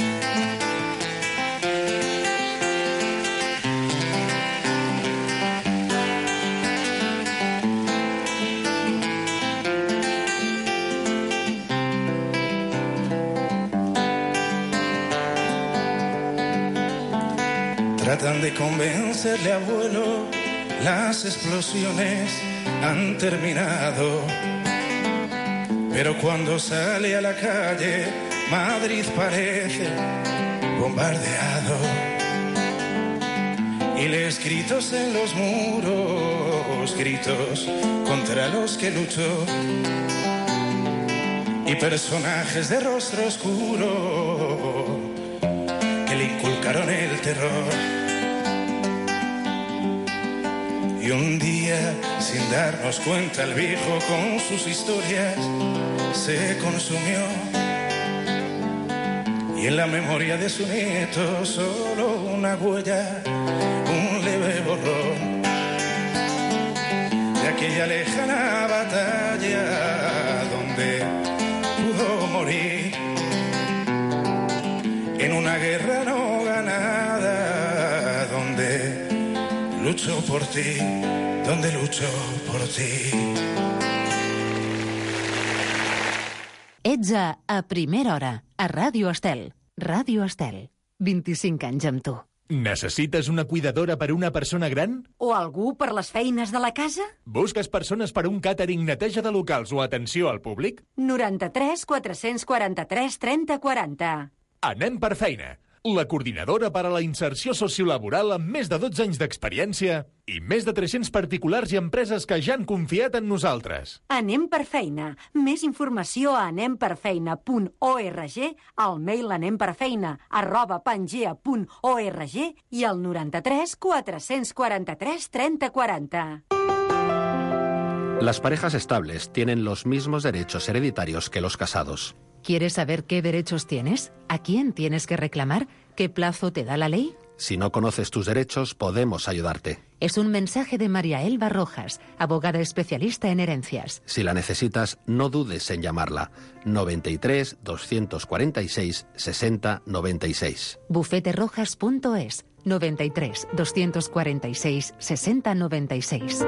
Speaker 14: Tratan de convencerle, abuelo, las explosiones han terminado. Pero cuando sale a la calle, Madrid parece bombardeado. Y lees gritos en los muros, gritos contra los que luchó. Y personajes de rostro oscuro que le inculcaron el terror. Y un día, sin darnos cuenta, el viejo con sus historias se consumió. Y en la memoria de su nieto solo una huella, un leve borrón de aquella lejana batalla donde pudo morir en una guerra no ganada, donde lucho por ti, donde lucho por ti.
Speaker 3: Ets a primera hora, a Ràdio Estel. Ràdio Estel. 25 anys amb tu.
Speaker 15: Necessites una cuidadora per una persona gran?
Speaker 16: O algú per les feines de la casa?
Speaker 15: Busques persones per un càtering, neteja de locals o atenció al públic?
Speaker 16: 93 443 30 40.
Speaker 15: Anem per feina. la coordinadora per a la inserció sociolaboral amb més de 12 anys d'experiència i més de 300 particulars i empreses que ja han confiat en nosaltres.
Speaker 16: Anem per feina. Més informació a anemperfeina.org, al mail anemperfeina@pangea.org i al 93 443 3040.
Speaker 17: Las parejas estables tienen los mismos derechos hereditarios que los casados.
Speaker 3: ¿Quieres saber qué derechos tienes? ¿A quién tienes que reclamar? ¿Qué plazo te da la ley?
Speaker 17: Si no conoces tus derechos, podemos ayudarte.
Speaker 3: Es un mensaje de María Elba Rojas, abogada especialista en herencias.
Speaker 17: Si la necesitas, no dudes en llamarla. 93 246 60 96.
Speaker 3: Bufeterojas.es 93 246 60 96.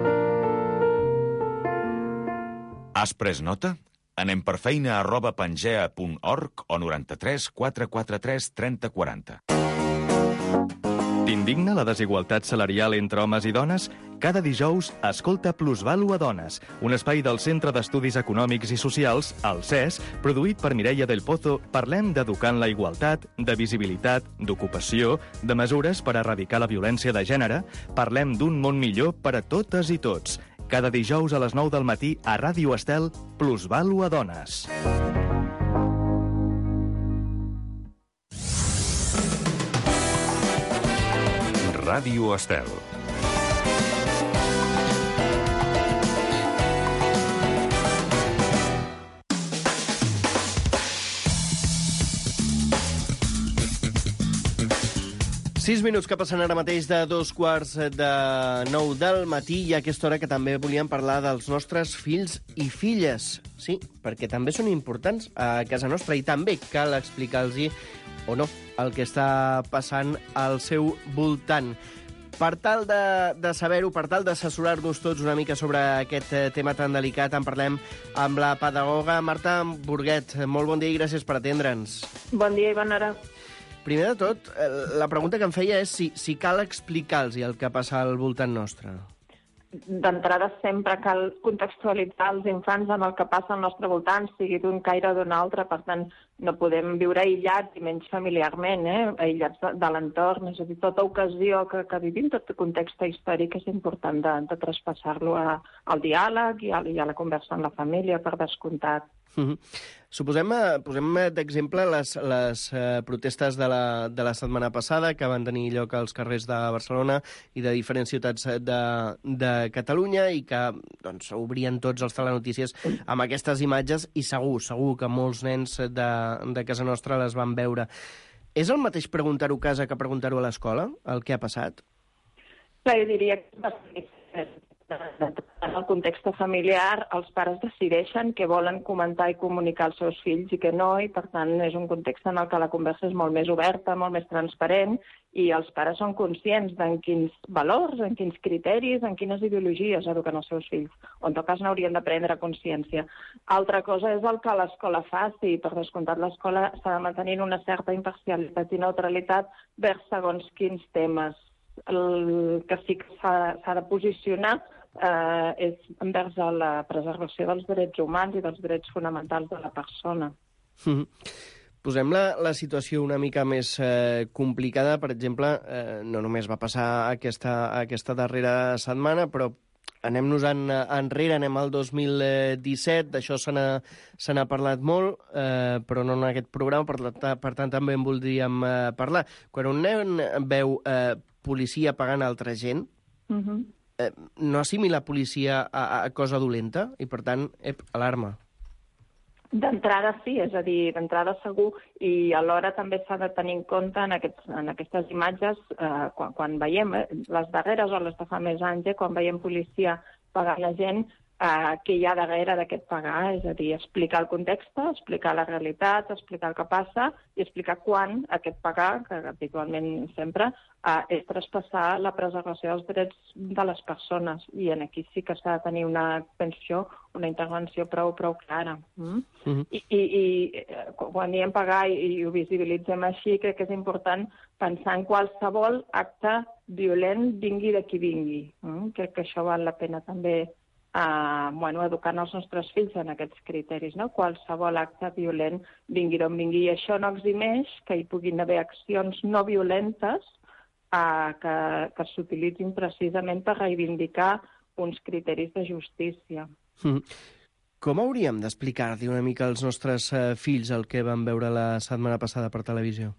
Speaker 18: Has pres nota? Anem per feina@pangea.org o 93 443 3040.
Speaker 19: T'indigna la desigualtat salarial entre homes i dones? Cada dijous, escolta Plusvàlua Dones, un espai del Centre d'Estudis Econòmics i Socials, el CES, produït per Mireia del Pozo. Parlem d'educar en la igualtat, de visibilitat, d'ocupació, de mesures per erradicar la violència de gènere. Parlem d'un món millor per a totes i tots. Cada dijous a les 9 del matí a Ràdio Estel, Plusvàlua Dones.
Speaker 1: Ràdio Estel.
Speaker 2: Sis minuts que passen ara mateix de 2:45 del matí i a aquesta hora que també volíem parlar dels nostres fills i filles. Sí, perquè també són importants a casa nostra i també cal explicar-los o no el que està passant al seu voltant. Per tal de saber-ho, per tal d'assessorar-nos tots una mica sobre aquest tema tan delicat, en parlem amb la pedagoga Marta Burguet. Molt bon dia i gràcies per atendre'ns.
Speaker 20: Bon dia i bona hora.
Speaker 2: Primer de tot, la pregunta que em feia és si cal explicar-los el que passa al voltant nostre.
Speaker 20: D'entrada sempre cal contextualitzar els infants amb el que passa al nostre voltant, sigui d'un caire o d'un altre, per tant no podem viure aïllats i menys familiarment, aïllats de l'entorn, és a dir, tota ocasió que vivim, tot context històric és important de traspassar-lo al diàleg i a la conversa amb la família, per descomptat.
Speaker 2: Posem d'exemple les protestes de la setmana passada que van tenir lloc als carrers de Barcelona i de diferents ciutats de Catalunya i que obrien tots els telenotícies amb aquestes imatges i segur que molts nens de casa nostra les van veure. És el mateix preguntar-ho a casa que preguntar-ho a l'escola, el que ha passat?
Speaker 20: Clar, jo diria que és bastant diferent. En el context familiar, els pares decideixen què volen comentar i comunicar als seus fills i què no, i per tant és un context en el que la conversa és molt més oberta, molt més transparent, i els pares són conscients d'en quins valors, en quins criteris, en quines ideologies eduquen els seus fills, o en tot cas n'haurien de prendre consciència. Altra cosa és el que l'escola faci. Per descomptat, l'escola s'ha de mantenir una certa imparcialitat i neutralitat vers segons quins temes. El que sí que s'ha de posicionar és envers la preservació dels drets humans i dels drets fonamentals de la persona.
Speaker 2: Posem la situació una mica més complicada. Per exemple, no només va passar aquesta darrera setmana, però anem-nos enrere, anem al 2017, d'això se n'ha parlat molt, però no en aquest programa, per tant també en voldríem parlar. Quan un nen veu policia pagant altra gent, no assimila policia a cosa dolenta i, per tant, alarma.
Speaker 20: D'entrada sí, és a dir, d'entrada segur, i alhora també s'ha de tenir en compte en aquestes imatges, quan veiem les darreres o les de fa més anys, quan veiem policia pagar la gent, què hi ha darrere d'aquest pagar, és a dir, explicar el context, explicar la realitat, explicar el que passa i explicar quan aquest pagar, que habitualment sempre, és traspassar la preservació dels drets de les persones. I aquí sí que s'ha de tenir una intervenció prou clara. I quan diem pagar i ho visibilitzem així, crec que és important pensar en qualsevol acte violent vingui de qui vingui. Crec que això val la pena també educant els nostres fills en aquests criteris, no? Qualsevol acte violent, vingui d'on vingui. I això no eximeix que hi puguin haver accions no violentes que s'utilitzin precisament per reivindicar uns criteris de justícia.
Speaker 2: Com hauríem d'explicar-li una mica als nostres fills el que vam veure la setmana passada per televisió?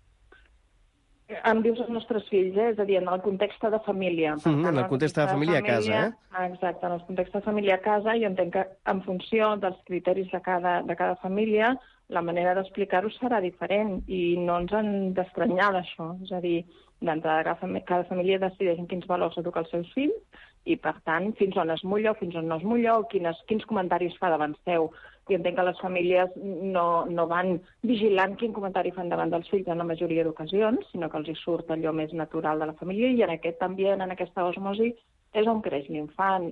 Speaker 20: Em dius els nostres fills, és a dir, en el context de família.
Speaker 2: En el context de família a casa,
Speaker 20: Exacte, en el context de família a casa, jo entenc que en funció dels criteris de cada família, la manera d'explicar-ho serà diferent i no ens han d'estranyar d'això. És a dir, d'entrada, cada família decideix en quins valors educar els seus fills i, per tant, fins on es mulla o fins on no es mulla o quins comentaris fa davant seu. I entenc que les famílies no van vigilant quin comentari fan davant dels fills en la majoria d'ocasions, sinó que els hi surt allò més natural de la família i en aquest ambient, en aquesta osmosi, és on creix l'infant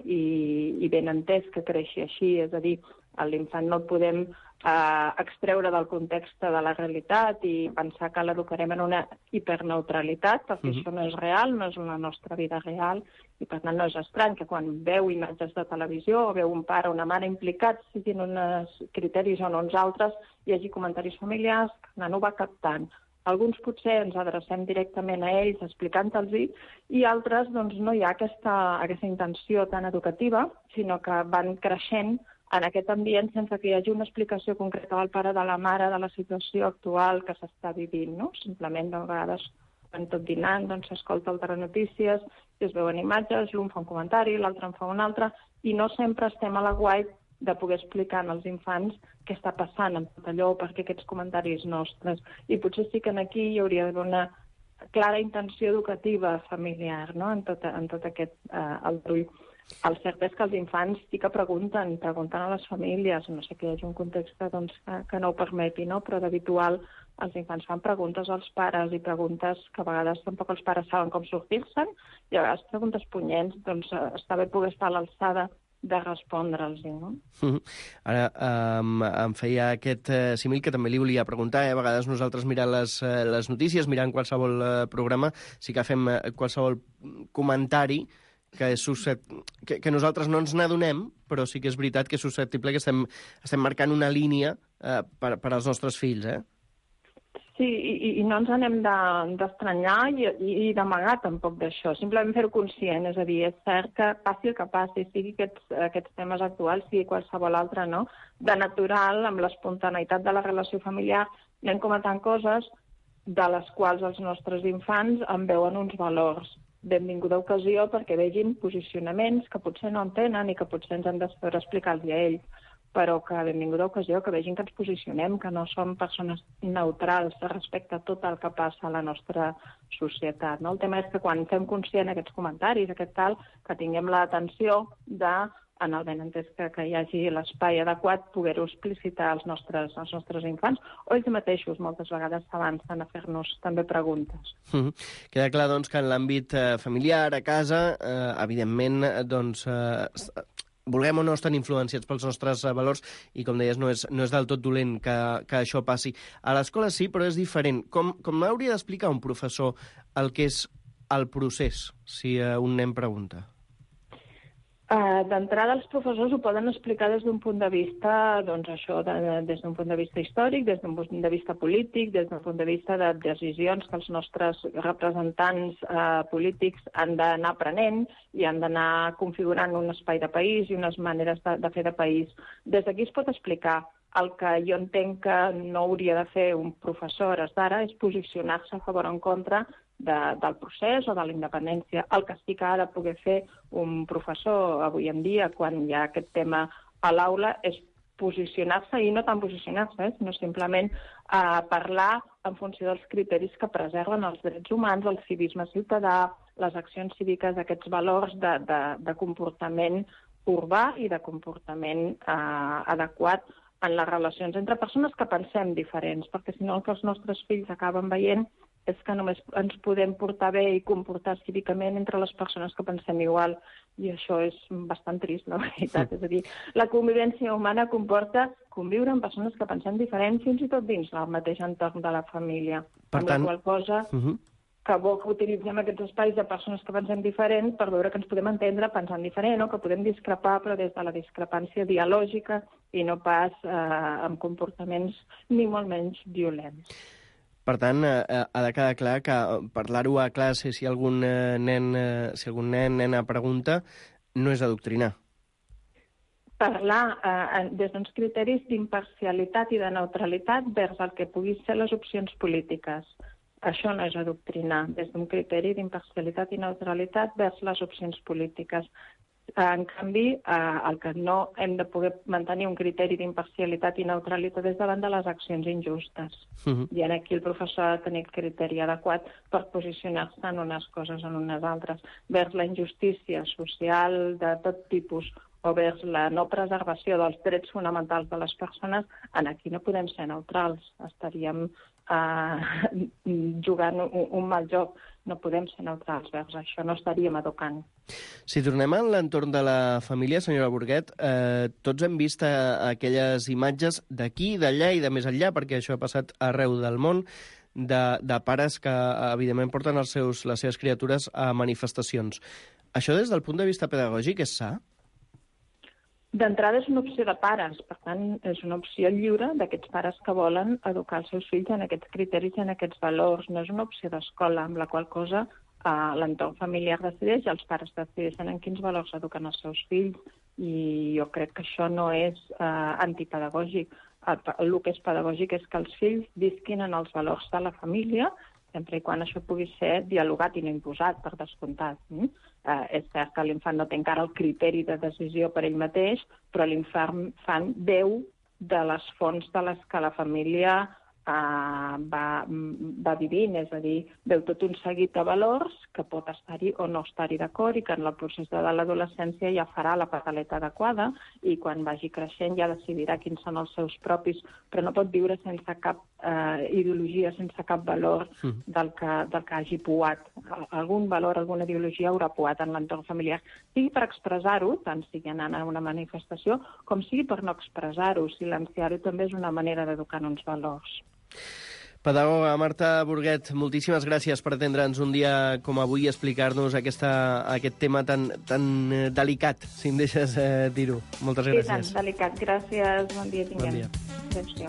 Speaker 20: i ben entès que creixi així. És a dir, l'infant no el podem extreure del context de la realitat i pensar que l'educarem en una hiperneutralitat, perquè això no és real, no és la nostra vida real, i per tant no és estrany que quan veu imatges de televisió o veu un pare o una mare implicats, siguin uns criteris o no uns altres, hi hagi comentaris familiars que el nano va captant. Alguns potser ens adrecem directament a ells explicant-los-hi i altres doncs, no hi ha aquesta intenció tan educativa, sinó que van creixent en aquest ambient sense que hi hagi una explicació concreta del pare de la mare de la situació actual que s'està vivint, no? Simplement, de vegades, quan tot dinant, doncs s'escolta el telenotícies, es veuen imatges, l'un fa un comentari, l'altre en fa un altre, i no sempre estem a l'aguait de poder explicar als infants què està passant amb tot allò, perquè aquests comentaris nostres. I potser sí que aquí hi hauria d'haver una clara intenció educativa familiar, no?, en tot aquest aldarull. El cert és que els infants sí que pregunten a les famílies, no sé que hi hagi un context que no ho permeti, no? Però d'habitual els infants fan preguntes als pares i preguntes que a vegades tampoc els pares saben com sortir-se'n i a vegades preguntes punyents, doncs està bé poder estar a l'alçada de respondre'ls, no?
Speaker 2: Ara, em feia aquest símil que també li volia preguntar. A vegades nosaltres mirant les notícies, mirant qualsevol programa, sí que fem qualsevol comentari que nosaltres no ens n'adonem, però sí que és veritat que és susceptible que estem marcant una línia per als nostres fills,
Speaker 20: Sí, i no ens anem d'estranyar i d'amagar tampoc d'això, simplement fer-ho conscient, és a dir, és cert que passi el que passi, sigui aquests temes actuals, sigui qualsevol altre, no? De natural, amb l'espontaneïtat de la relació familiar, anem comentant coses de les quals els nostres infants en veuen uns valors. Benvinguda ocasió perquè vegin posicionaments que potser no entenen i que potser ens han de saber explicar-los a ells, però que benvinguda ocasió que vegin que ens posicionem, que no som persones neutrals respecte a tot el que passa a la nostra societat. No? El tema és que quan fem conscient aquests comentaris, que tinguem l'atenció de, en el benentès que hi hagi l'espai adequat, poder-ho explicitar als nostres infants, o ells mateixos moltes vegades s'avancen a fer-nos també preguntes.
Speaker 2: Queda clar, doncs, que en l'àmbit familiar, a casa, evidentment, doncs, vulguem o no estan influenciats pels nostres valors i, com deies, no és del tot dolent que això passi. A l'escola sí, però és diferent. Com hauria d'explicar un professor el que és el procés, si un nen pregunta?
Speaker 20: D'entrada, els professors ho poden explicar des d'un punt de vista, doncs això, des d'un punt de vista històric, des d'un punt de vista polític, des d'un punt de vista de decisions que els nostres representants polítics han d'anar prenent i han d'anar configurant un espai de país i unes maneres de fer de país. Des d'aquí es pot explicar. El que jo entenc que no hauria de fer un professor a hores d'ara és posicionar-se a favor o en contra del procés o de la independència. El que sí que ha de poder fer un professor avui en dia, quan hi ha aquest tema a l'aula, és posicionar-se, i no tant posicionar-se, sinó simplement parlar en funció dels criteris que preserven els drets humans, el civisme ciutadà, les accions cíviques, aquests valors de comportament urbà i de comportament adequat en les relacions entre persones que pensem diferents, perquè si no el que els nostres fills acaben veient és que només ens podem portar bé i comportar cívicament entre les persones que pensem igual, i això és bastant trist, la veritat. És a dir, la convivència humana comporta conviure amb persones que pensem diferent, fins i tot dins del mateix entorn de la família.
Speaker 2: Per tant,
Speaker 20: qual cosa que bo que utilitzem aquests espais de persones que pensem diferent per veure que ens podem entendre pensant diferent o que podem discrepar, però des de la discrepància dialògica i no pas amb comportaments ni molt menys violents.
Speaker 2: Per tant, ha de quedar clar que parlar-ho a classe si algun nen, nena pregunta, no és adoctrinar.
Speaker 20: Parlar des d'uns criteris d'imparcialitat i de neutralitat vers el que puguin ser les opcions polítiques. Això no és adoctrinar, des d'un criteri d'imparcialitat i neutralitat vers les opcions polítiques. En canvi, el que no hem de poder mantenir un criteri d'imparcialitat i neutralitat és davant de les accions injustes. I aquí el professor ha de tenir el criteri adequat per posicionar-se en unes coses o en unes altres. Vers la injustícia social de tot tipus o vers la no preservació dels drets fonamentals de les persones, aquí no podem ser neutrals. Estaríem jugant un mal joc. No podem ser neutrals vers això, no estaríem educant.
Speaker 2: Si tornem a l'entorn de la família, senyora Burguet, tots hem vist aquelles imatges d'aquí, d'allà i de més enllà, perquè això ha passat arreu del món, de pares que, evidentment, porten les seves criatures a manifestacions. Això, des del punt de vista pedagògic, és sa?
Speaker 20: D'entrada és una opció de pares, per tant, és una opció lliure d'aquests pares que volen educar els seus fills en aquests criteris i en aquests valors. No és una opció d'escola, amb la qual cosa l'entorn familiar decideix i els pares decideixen en quins valors eduquen els seus fills. I jo crec que això no és antipedagògic. El que és pedagògic és que els fills visquin en els valors de la família, sempre i quan això pugui ser dialogat i no imposat, per descomptat. És cert que l'infant no té encara el criteri de decisió per ell mateix, però l'infant veu de les fonts de les que la família va vivint, és a dir, veu tot un seguit de valors que pot estar-hi o no estar-hi d'acord i que en el procés de l'adolescència ja farà la pataleta adequada i quan vagi creixent ja decidirà quins són els seus propis, però no pot viure sense cap ideologia, sense cap valor del que hagi poat. Algun valor, alguna ideologia haurà poat en l'entorn familiar, sigui per expressar-ho, tant sigui anant a una manifestació, com sigui per no expressar-ho, silenciar-ho també és una manera d'educar en uns valors.
Speaker 2: Pedagoga Marta Burguet, moltíssimes gràcies per atendre'ns un dia com avui i explicar-nos aquest tema tan delicat, si em deixes dir-ho. Moltes gràcies.
Speaker 20: Sí, tan delicat. Gràcies. Bon dia, tinguem.
Speaker 2: Bon dia.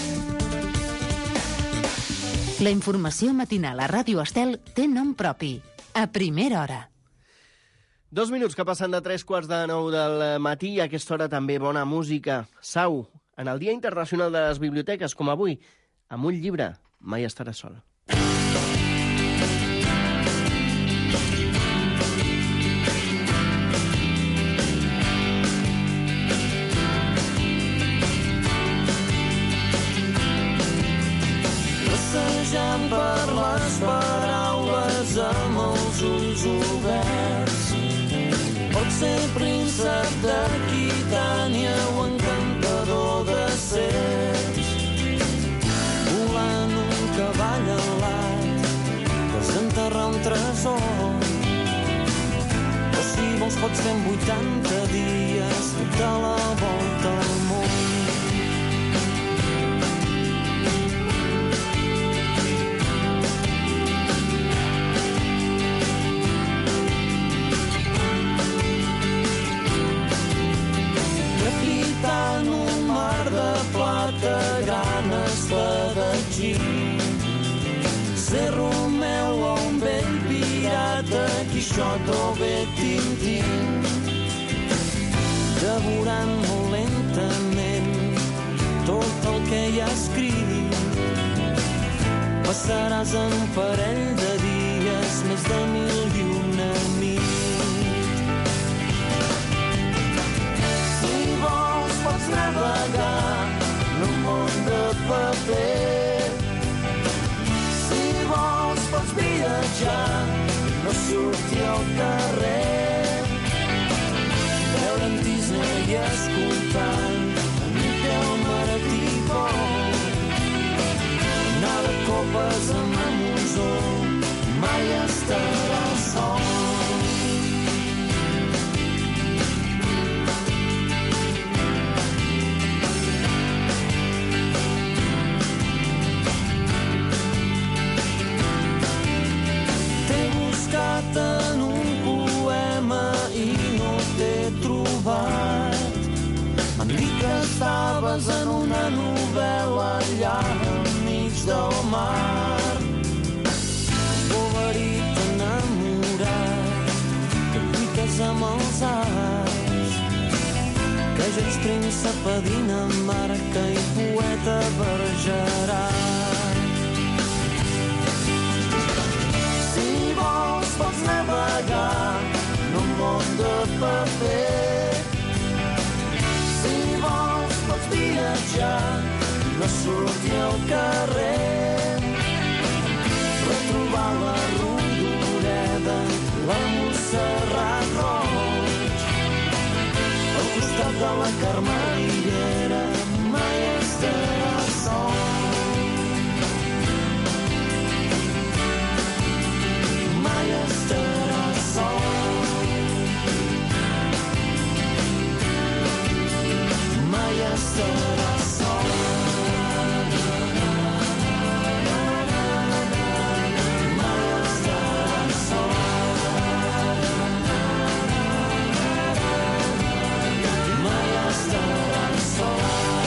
Speaker 3: La informació matinal a Ràdio Estel té nom propi. A primera hora.
Speaker 2: 2 minuts que passen de 3:45 del matí i a aquesta hora també bona música. Sau, en el Dia Internacional de les Biblioteques, com avui, amb un llibre, mai estaràs sol.
Speaker 6: Passejant per les paraules amb els ulls oberts, pot ser príncep d'Aquitània o encantador de Cercs, volant un cavall alat, desenterrar un tresor. O si vols pots fer en 80 dies tota la volta al món. Capitant un mar de plata, gran espadatxí, ser Romeu o un vell pirata, Quixot o bé Tintín, devorant molt lentament tot el que hi ha escrit. Passaràs en parell de dies més de 1001 nit. Si vols pots navegar en un món de paper, si vols pots viatjar, no sortir al carrer, veure en Disney i escoltant en Miquel Maratí anar de copes amb la Musó, mai estarà sol. soles en una novel·la allà enmig del mar. Boverit enamorat que lluites amb els arts, que ja ets príncep a Dinamarca i poeta Bergerac. Si vols pots navegar en un món de paper, si vols pots viatjar, no sortir al carrer, retrobar la Rodoreda, la Montserrat Roig, al costat de la Carmenillera, mai estaràs sol. Mai estaràs sol. Mai estaràs sol. Mai estaràs sol. Mai estaràs sol.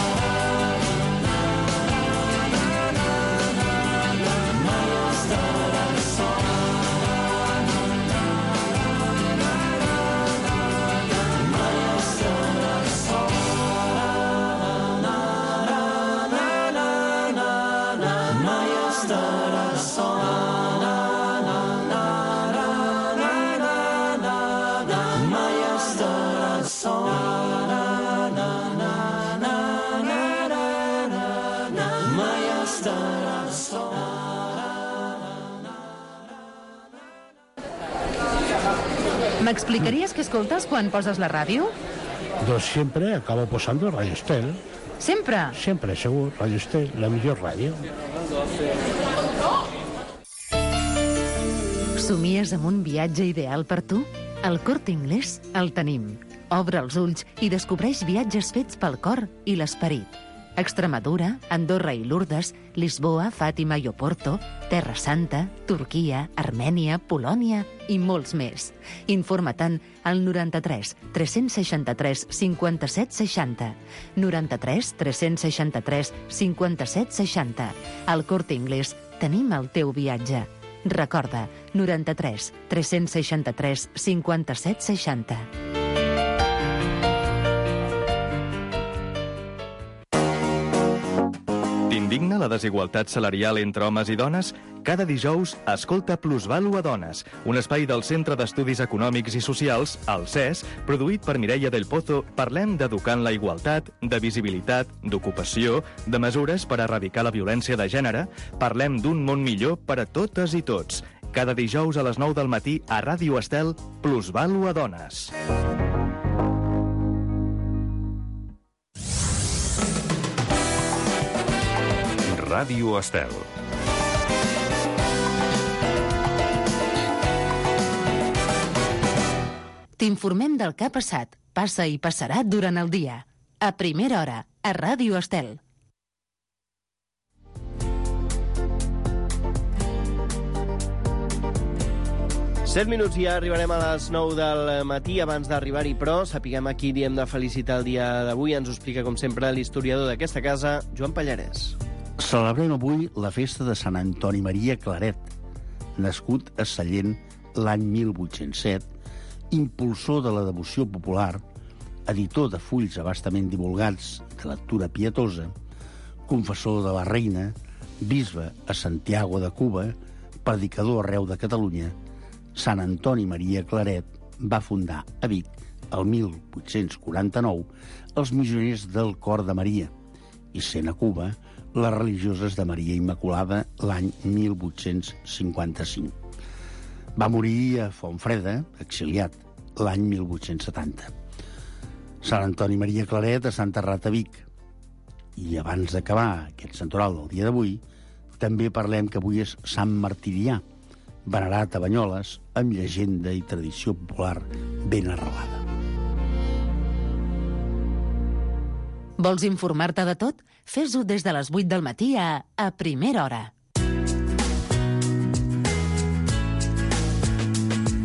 Speaker 6: Mai estaràs sol.
Speaker 3: ¿M'explicaries què escoltes quan poses la ràdio?
Speaker 21: Pues siempre acabo posando Radio Estel.
Speaker 3: Sempre?
Speaker 21: Siempre, segur. Radio Estel, la millor ràdio.
Speaker 3: Somies amb un viatge ideal per tu? Al Corte Inglés el tenim. Obre els ulls i descobreix viatges fets pel cor i l'esperit. Extremadura, Andorra i Lourdes, Lisboa, Fàtima i Oporto, Terra Santa, Turquia, Armènia, Polònia i molts més. Informa-te'n al 93 363 57 60. 93 363 57 60. Al Corte Inglés tenim el teu viatge. Recorda, 93 363 57 60.
Speaker 19: T'indigna la desigualtat salarial entre homes i dones? Cada dijous, escolta Plusvàlua Dones, un espai del Centre d'Estudis Econòmics i Socials, el CES, produït per Mireia del Pozo. Parlem d'educar en la igualtat, de visibilitat, d'ocupació, de mesures per erradicar la violència de gènere. Parlem d'un món millor per a totes i tots. Cada dijous a les 9 del matí a Ràdio Estel, Plusvàlua Dones.
Speaker 1: Ràdio Estel.
Speaker 3: T'informem del que ha passat, passa i passarà durant el dia. A primera hora, a Ràdio Estel.
Speaker 2: Set minuts i ja arribarem a les 9 del matí. Abans d'arribar-hi, però, sapiguem a qui diem de felicitar el dia d'avui. Ens ho explica, com sempre, l'historiador d'aquesta casa, Joan Pallarès.
Speaker 21: Celebrem avui la festa de Sant Antoni Maria Claret, nascut a Sallent l'any 1807, impulsor de la devoció popular, editor de fulls abastament divulgats de lectura pietosa, confessor de la reina, bisbe a Santiago de Cuba, predicador arreu de Catalunya. Sant Antoni Maria Claret va fundar a Vic, el 1849, els missioners del Cor de Maria, i sent a Cuba les religioses de Maria Immaculada l'any 1855. Va morir a Fontfreda, exiliat, l'any 1870. Sant Antoni Maria Claret està enterrat a Vic. I abans d'acabar aquest santoral del dia d'avui, també parlem que avui és Sant Martirià, venerat a Banyoles, amb llegenda i tradició popular ben arrelada.
Speaker 3: Vols informar-te de tot? Fes-ho des de les 8 del matí a primera hora.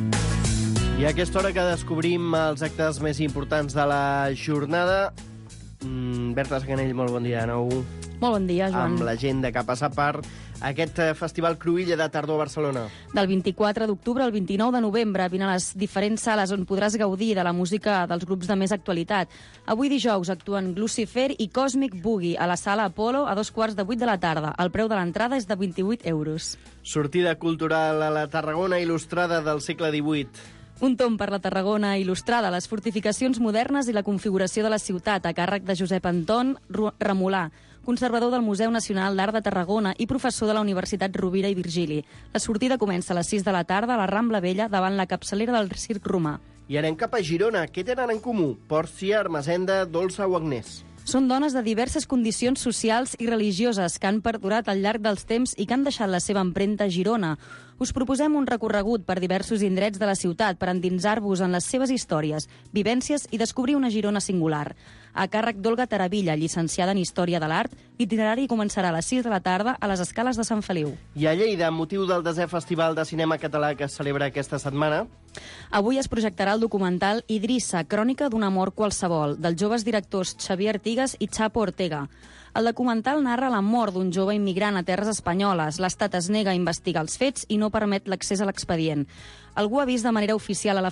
Speaker 2: I a aquesta hora que descobrim els actes més importants de la jornada, Berta Sacanell, molt bon dia de nou.
Speaker 12: Molt bon dia, Joan.
Speaker 2: Amb l'agenda que ha passat per aquest Festival Cruïlla de tardor a Barcelona.
Speaker 12: Del 24 d'octubre al 29 de novembre vine a les diferents sales on podràs gaudir de la música dels grups de més actualitat. Avui dijous actuen Lucifer i Cosmic Boogie a la sala Apollo a 2:15 de la tarda. El preu de l'entrada és de 28 euros.
Speaker 2: Sortida cultural a la Tarragona il·lustrada del segle XVIII.
Speaker 12: Un tomb per la Tarragona il·lustrada, les fortificacions modernes i la configuració de la ciutat, a càrrec de Josep Anton Remolà, conservador del Museu Nacional d'Art de Tarragona i professor de la Universitat Rovira i Virgili. La sortida comença a les 6 de la tarda a la Rambla Vella, davant la capçalera del Circ Romà.
Speaker 2: I anem cap a Girona. Què tenen en comú? Pòrcia, Ermessenda, Dolça o Agnès?
Speaker 12: Són dones de diverses condicions socials i religioses que han perdurat al llarg dels temps i que han deixat la seva empremta a Girona. Us proposem un recorregut per diversos indrets de la ciutat per endinsar-vos en les seves històries, vivències i descobrir una Girona singular. A càrrec d'Olga Taravilla, llicenciada en Història de l'Art, l'itinerari començarà a les 6 de la tarda a les escales de Sant Feliu.
Speaker 2: I a Lleida, amb motiu del 10è Festival de Cinema Català que es celebra aquesta setmana,
Speaker 12: avui es projectarà el documental Idrissa, crònica d'un amor qualsevol, dels joves directors Xavier Artigas i Chapo Ortega. El documental narra la mort d'un jove immigrant a terres espanyoles. L'Estat es nega a investigar els fets i no permet l'accés a l'expedient. Algú ha avisat de manera oficial a la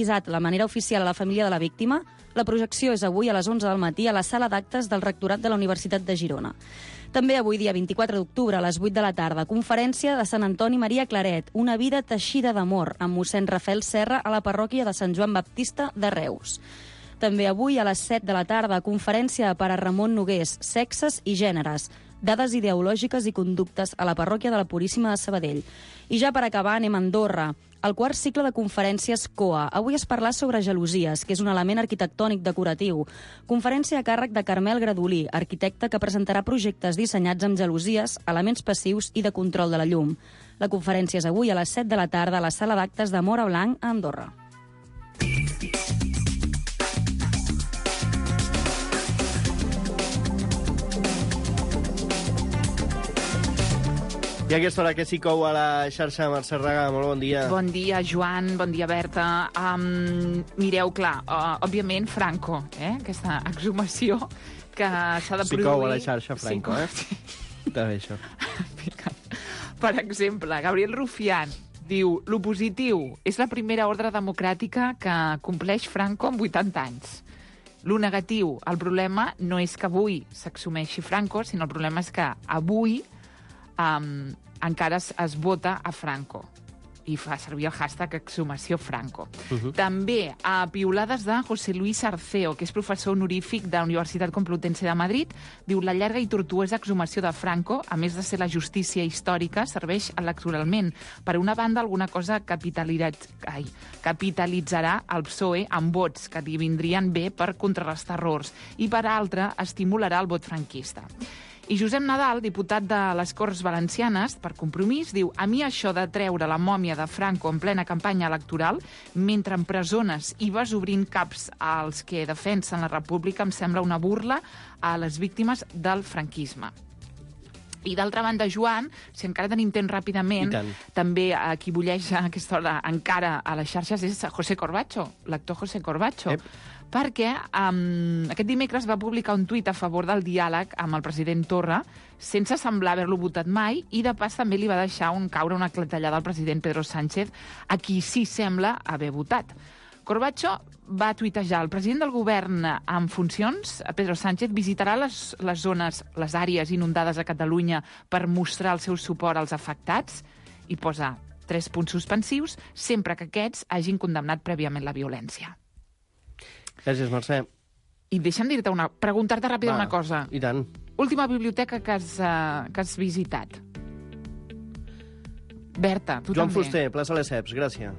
Speaker 12: família de la víctima? La projecció és avui a les 11 del matí a la sala d'actes del Rectorat de la Universitat de Girona. També avui, dia 24 d'octubre, a les 8 de la tarda, conferència de Sant Antoni Maria Claret, una vida teixida d'amor, amb mossèn Rafael Serra a la parròquia de Sant Joan Baptista de Reus. També avui, a les 7 de la tarda, conferència per a Ramon Nogués, Sexes i Gèneres, dades ideològiques i conductes a la parròquia de la Puríssima de Sabadell. I ja per acabar, anem a Andorra. El quart cicle de conferències COA. Avui es parla sobre gelosies, que és un element arquitectònic decoratiu. Conferència a càrrec de Carmel Gradolí, arquitecte que presentarà projectes dissenyats amb gelosies, elements passius i de control de la llum. La conferència és avui a les 7 de la tarda a la sala d'actes de Móra Blanc a Andorra.
Speaker 2: I a aquesta hora que sí cou a la xarxa, Mercè Raga, molt bon dia.
Speaker 5: Bon dia, Joan, bon dia, Berta. Mireu, clar, òbviament, Franco, aquesta exhumació que s'ha de produir...
Speaker 2: Sí cou a la xarxa, Franco,
Speaker 5: Sí.
Speaker 2: Està bé, això.
Speaker 5: Per exemple, Gabriel Rufián diu: lo positiu és la primera ordre democràtica que compleix Franco amb 80 anys. Lo negatiu, el problema no és que avui s'exhumeixi Franco, sinó el problema és que avui encara es vota a Franco i fa servir el hashtag exhumació Franco. També a piulades de José Luis Arceo, que és professor honorífic de la Universitat Complutense de Madrid, diu: la llarga i tortuosa exhumació de Franco, a més de ser la justícia històrica, serveix electoralment. Per una banda, alguna cosa capitalitzarà el PSOE amb vots que li vindrien bé per contrarrestar errors, i per altra, estimularà el vot franquista. I Josep Nadal, diputat de les Corts Valencianes, per Compromís, diu: a mi això de treure la mòmia de Franco en plena campanya electoral, mentre empresones i vas obrint caps als que defensen la república, em sembla una burla a les víctimes del franquisme. I d'altra banda, Joan, si encara tenim temps ràpidament, també qui bulleix a aquesta hora encara a les xarxes és José Corbacho, l'actor José Corbacho. Perquè aquest dimecres va publicar un tuit a favor del diàleg amb el president Torra, sense semblar haver-lo votat mai, i de pas també li va deixar caure una clatellada al president Pedro Sánchez, a qui sí sembla haver votat. Corbacho va tuitejar: el president del govern en funcions, Pedro Sánchez, visitarà les zones, les àrees inundades a Catalunya per mostrar el seu suport als afectats, i posa 3 punts suspensius, sempre que aquests hagin condemnat prèviament la violència.
Speaker 2: Gràcies, Mercè.
Speaker 5: I deixa'm dir-te preguntar-te ràpida una cosa.
Speaker 2: I tant.
Speaker 5: Última biblioteca que has visitat. Berta, tu
Speaker 2: Joan
Speaker 5: també.
Speaker 2: Fuster, plaça Lesseps, gràcies.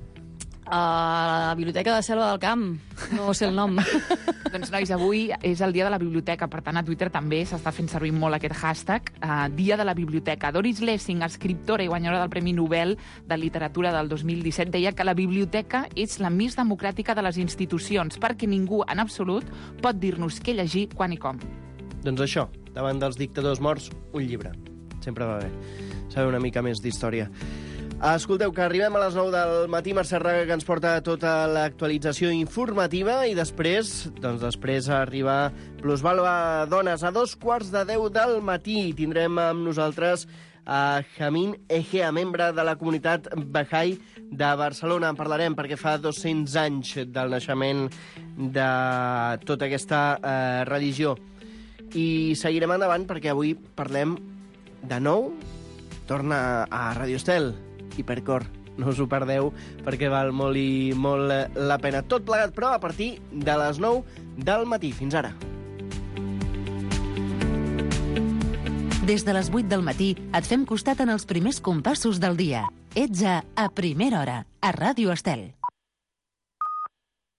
Speaker 12: A la Biblioteca de Selva del Camp. No sé el nom.
Speaker 5: Doncs, nois, avui és el dia de la biblioteca. Per tant, a Twitter també s'està fent servir molt aquest hashtag, Dia de la Biblioteca. Doris Lessing, escriptora i guanyadora del Premi Nobel de Literatura del 2017, deia que la biblioteca és la més democràtica de les institucions, perquè ningú, en absolut, pot dir-nos què llegir, quan i com.
Speaker 2: Doncs això, davant dels dictadors morts, un llibre. Sempre va bé saber una mica més d'història. Escolteu, que arribem a les 9 del matí, Mercè Raga, que ens porta tota l'actualització informativa, i després arriba Plusvàlua Dones. A 9:15 del matí tindrem amb nosaltres a Jamin Egea, membre de la comunitat Bahá'í de Barcelona. En parlarem perquè fa 200 anys del naixement de tota aquesta religió. I seguirem endavant perquè avui parlem de nou, torna a Radio Estel, Hipercor. No us ho perdeu perquè val molt i molt la pena. Tot plegat, però, a partir de les 9 del matí. Fins ara.
Speaker 3: Des de les 8 del matí et fem costat en els primers compassos del dia. Ets a Primera Hora, a Ràdio Estel.